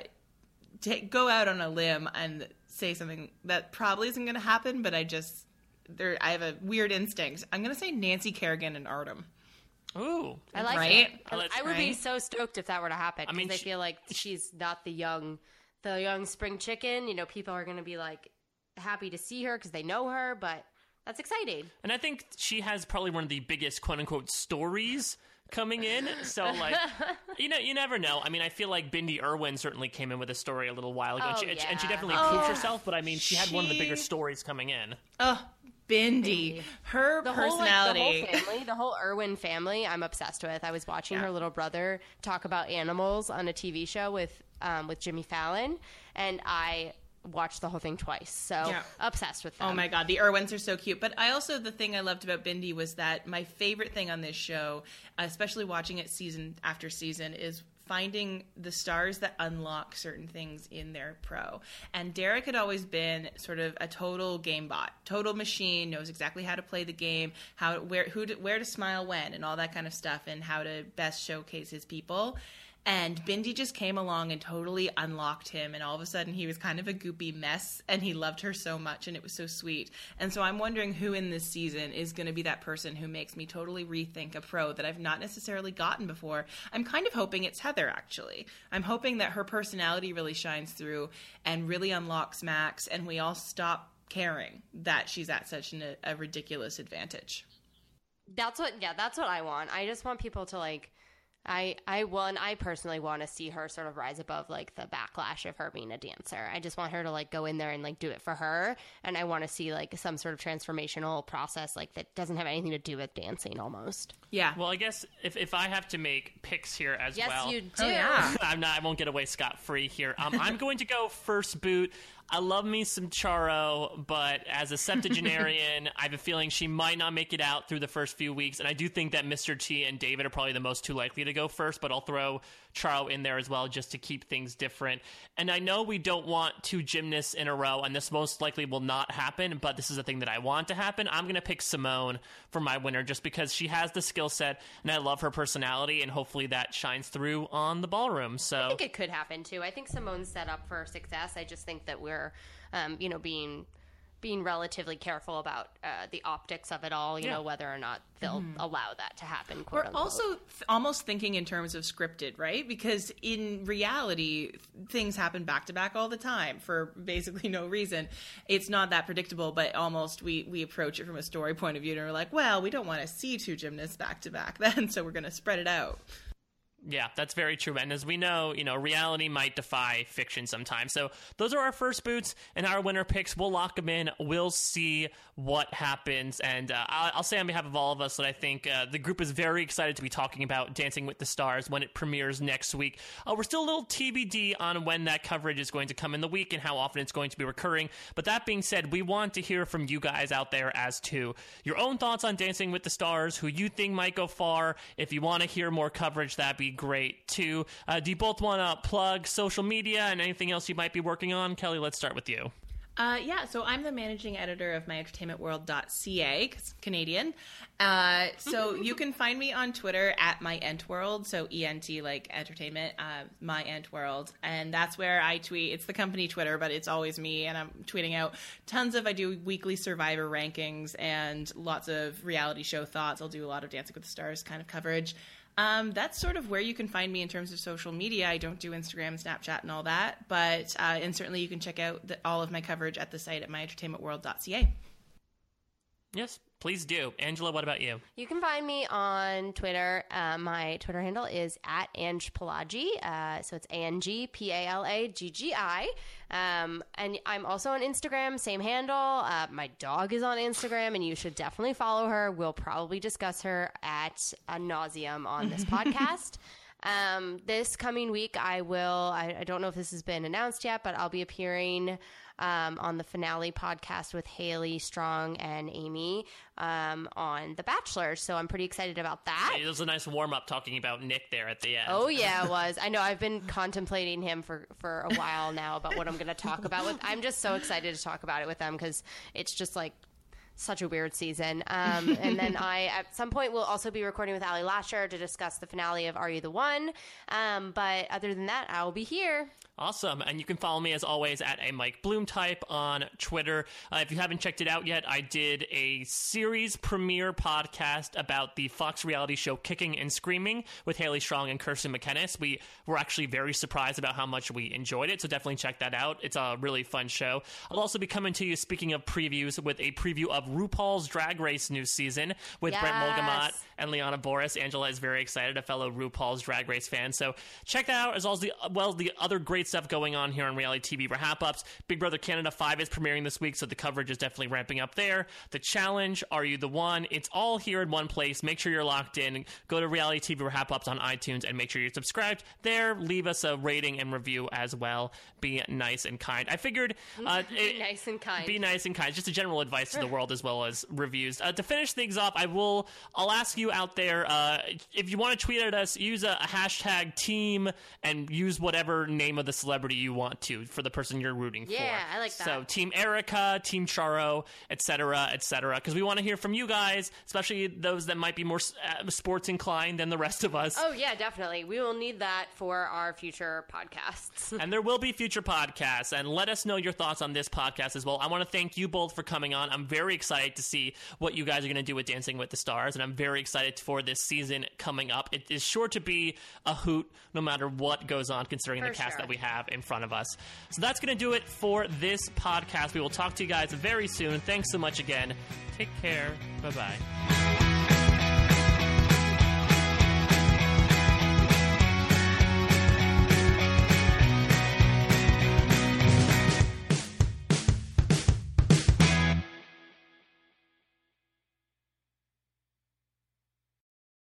Speaker 2: go out on a limb and say something that probably isn't going to happen, but I have a weird instinct. I'm going to say Nancy Kerrigan and Artem.
Speaker 1: Ooh,
Speaker 3: I like
Speaker 2: right?
Speaker 3: it. I would be so stoked if that were to happen. I mean, I feel like she's not the young spring chicken. People are going to be like happy to see her because they know her, but that's exciting.
Speaker 1: And I think she has probably one of the biggest quote unquote stories coming in. So like, you never know. I mean, I feel like Bindi Irwin certainly came in with a story a little while ago, and she definitely proved herself. But I mean, she had one of the bigger stories coming in.
Speaker 2: Oh, Bindi. Her personality.
Speaker 3: The whole Irwin family, I'm obsessed with. I was watching her little brother talk about animals on a TV show with Jimmy Fallon, and I watched the whole thing twice. So obsessed with them.
Speaker 2: Oh my God. The Irwins are so cute. But the thing I loved about Bindi was that my favorite thing on this show, especially watching it season after season, is finding the stars that unlock certain things in their pro. And Derek had always been sort of a total game bot, total machine, knows exactly how to play the game, where to smile when, and all that kind of stuff, and how to best showcase his people. And Bindi just came along and totally unlocked him, and all of a sudden he was kind of a goopy mess, and he loved her so much, and it was so sweet. And so I'm wondering who in this season is going to be that person who makes me totally rethink a pro that I've not necessarily gotten before. I'm kind of hoping it's Heather, actually. I'm hoping that her personality really shines through and really unlocks Max, and we all stop caring that she's at such a ridiculous advantage.
Speaker 3: That's what I want. I just want people to like... I personally want to see her sort of rise above like the backlash of her being a dancer. I just want her to like go in there and like do it for her, and I want to see like some sort of transformational process like that doesn't have anything to do with dancing almost.
Speaker 2: Yeah.
Speaker 1: Well, I guess if I have to make picks here as well.
Speaker 3: Yes, you do.
Speaker 2: Oh, yeah.
Speaker 1: I won't get away scot-free here. I'm going to go first boot. I love me some Charo, but as a septuagenarian, I have a feeling she might not make it out through the first few weeks, and I do think that Mr. T and David are probably the most two likely to go first, but I'll throw Charo in there as well, just to keep things different. And I know we don't want 2 gymnasts in a row, and this most likely will not happen, but this is a thing that I want to happen. I'm going to pick Simone for my winner just because she has the skill set, and I love her personality, and hopefully that shines through on the ballroom. So
Speaker 3: I think it could happen too. I think Simone's set up for success. I just think that we're, being relatively careful about the optics of it all, you know, whether or not they'll allow that to happen, quote unquote.
Speaker 2: We're also almost thinking in terms of scripted, right? Because in reality, things happen back-to-back all the time for basically no reason. It's not that predictable, but almost we approach it from a story point of view, and we're like, well, we don't want to see 2 gymnasts back-to-back then, so we're going to spread it out.
Speaker 1: Yeah, that's very true. And as we know, reality might defy fiction sometimes. So those are our first boots and our winner picks. We'll lock them in. We'll see what happens. And I'll say on behalf of all of us that I think the group is very excited to be talking about Dancing with the Stars when it premieres next week. We're still a little TBD on when that coverage is going to come in the week and how often it's going to be recurring. But that being said, we want to hear from you guys out there as to your own thoughts on Dancing with the Stars, who you think might go far. If you want to hear more coverage, that'd be great too. Do you both want to plug social media and anything else you might be working on? Kelly, let's start with you.
Speaker 2: So I'm the managing editor of MyEntertainmentWorld.ca, because Canadian. So you can find me on Twitter at MyEntWorld, so ENT like entertainment, MyEntWorld, and that's where I tweet. It's the company Twitter, but it's always me, and I'm tweeting out I do weekly Survivor rankings and lots of reality show thoughts. I'll do a lot of Dancing with the Stars kind of coverage. That's sort of where you can find me in terms of social media. I don't do Instagram, Snapchat, and all that, but and certainly you can check out all of my coverage at the site at MyEntertainmentWorld.ca.
Speaker 1: Yes, please do. Angela, what about you?
Speaker 3: You can find me on Twitter. My Twitter handle is at @AngPalaggi. So it's ANGPALAGGI. And I'm also on Instagram, same handle. My dog is on Instagram, and you should definitely follow her. We'll probably discuss her ad nauseum on this podcast. This coming week, I don't know if this has been announced yet, but I'll be appearing on the finale podcast with Haley Strong and Amy on The Bachelor. So I'm pretty excited about that.
Speaker 1: It was a nice warm-up talking about Nick there at the end.
Speaker 3: Oh, yeah, it was. I know. I've been contemplating him for a while now about what I'm going to talk about with. I'm just so excited to talk about it with them because it's just like such a weird season. And then at some point, will also be recording with Ali Lasher to discuss the finale of Are You the One? But other than that, I'll be here.
Speaker 1: Awesome. And you can follow me, as always, at a Mike Bloom type on Twitter. If you haven't checked it out yet, I did a series premiere podcast about the Fox reality show Kicking and Screaming with Haley Strong and Kirsten McKennis. We were actually very surprised about how much we enjoyed it, so definitely check that out. It's a really fun show. I'll also be coming to you, speaking of previews, with a preview of RuPaul's Drag Race new season with Brent Molgamat and Liana Boris. Angela is very excited, a fellow RuPaul's Drag Race fan. So check that out, as well as the other great stuff going on here on Reality TV Wrap-Ups. Big Brother Canada 5 is premiering this week, so the coverage is definitely ramping up there. The Challenge, Are You the One? It's all here in one place. Make sure you're locked in. Go to Reality TV Wrap-Ups on iTunes and make sure you're subscribed there. Leave us a rating and review as well. Be nice and kind. I figured...
Speaker 3: Be nice and kind.
Speaker 1: Be nice and kind. Just a general advice to the world as well as reviews. To finish things off, I'll ask you out there, if you want to tweet at us, use a hashtag team and use whatever name of the celebrity you want to for the person you're rooting for.
Speaker 3: Yeah, I like that.
Speaker 1: So Team Erica, Team Charo, etc., because we want to hear from you guys, especially those that might be more sports inclined than the rest of us.
Speaker 3: Oh yeah, definitely. We will need that for our future podcasts.
Speaker 1: And there will be future podcasts, and let us know your thoughts on this podcast as well. I want to thank you both for coming on. I'm very excited to see what you guys are going to do with Dancing with the Stars, and I'm very excited for this season coming up. It is sure to be a hoot no matter what goes on, considering the cast that we have in front of us. So that's going to do it for this podcast. We will talk to you guys very soon. Thanks so much again. Take care. Bye-bye.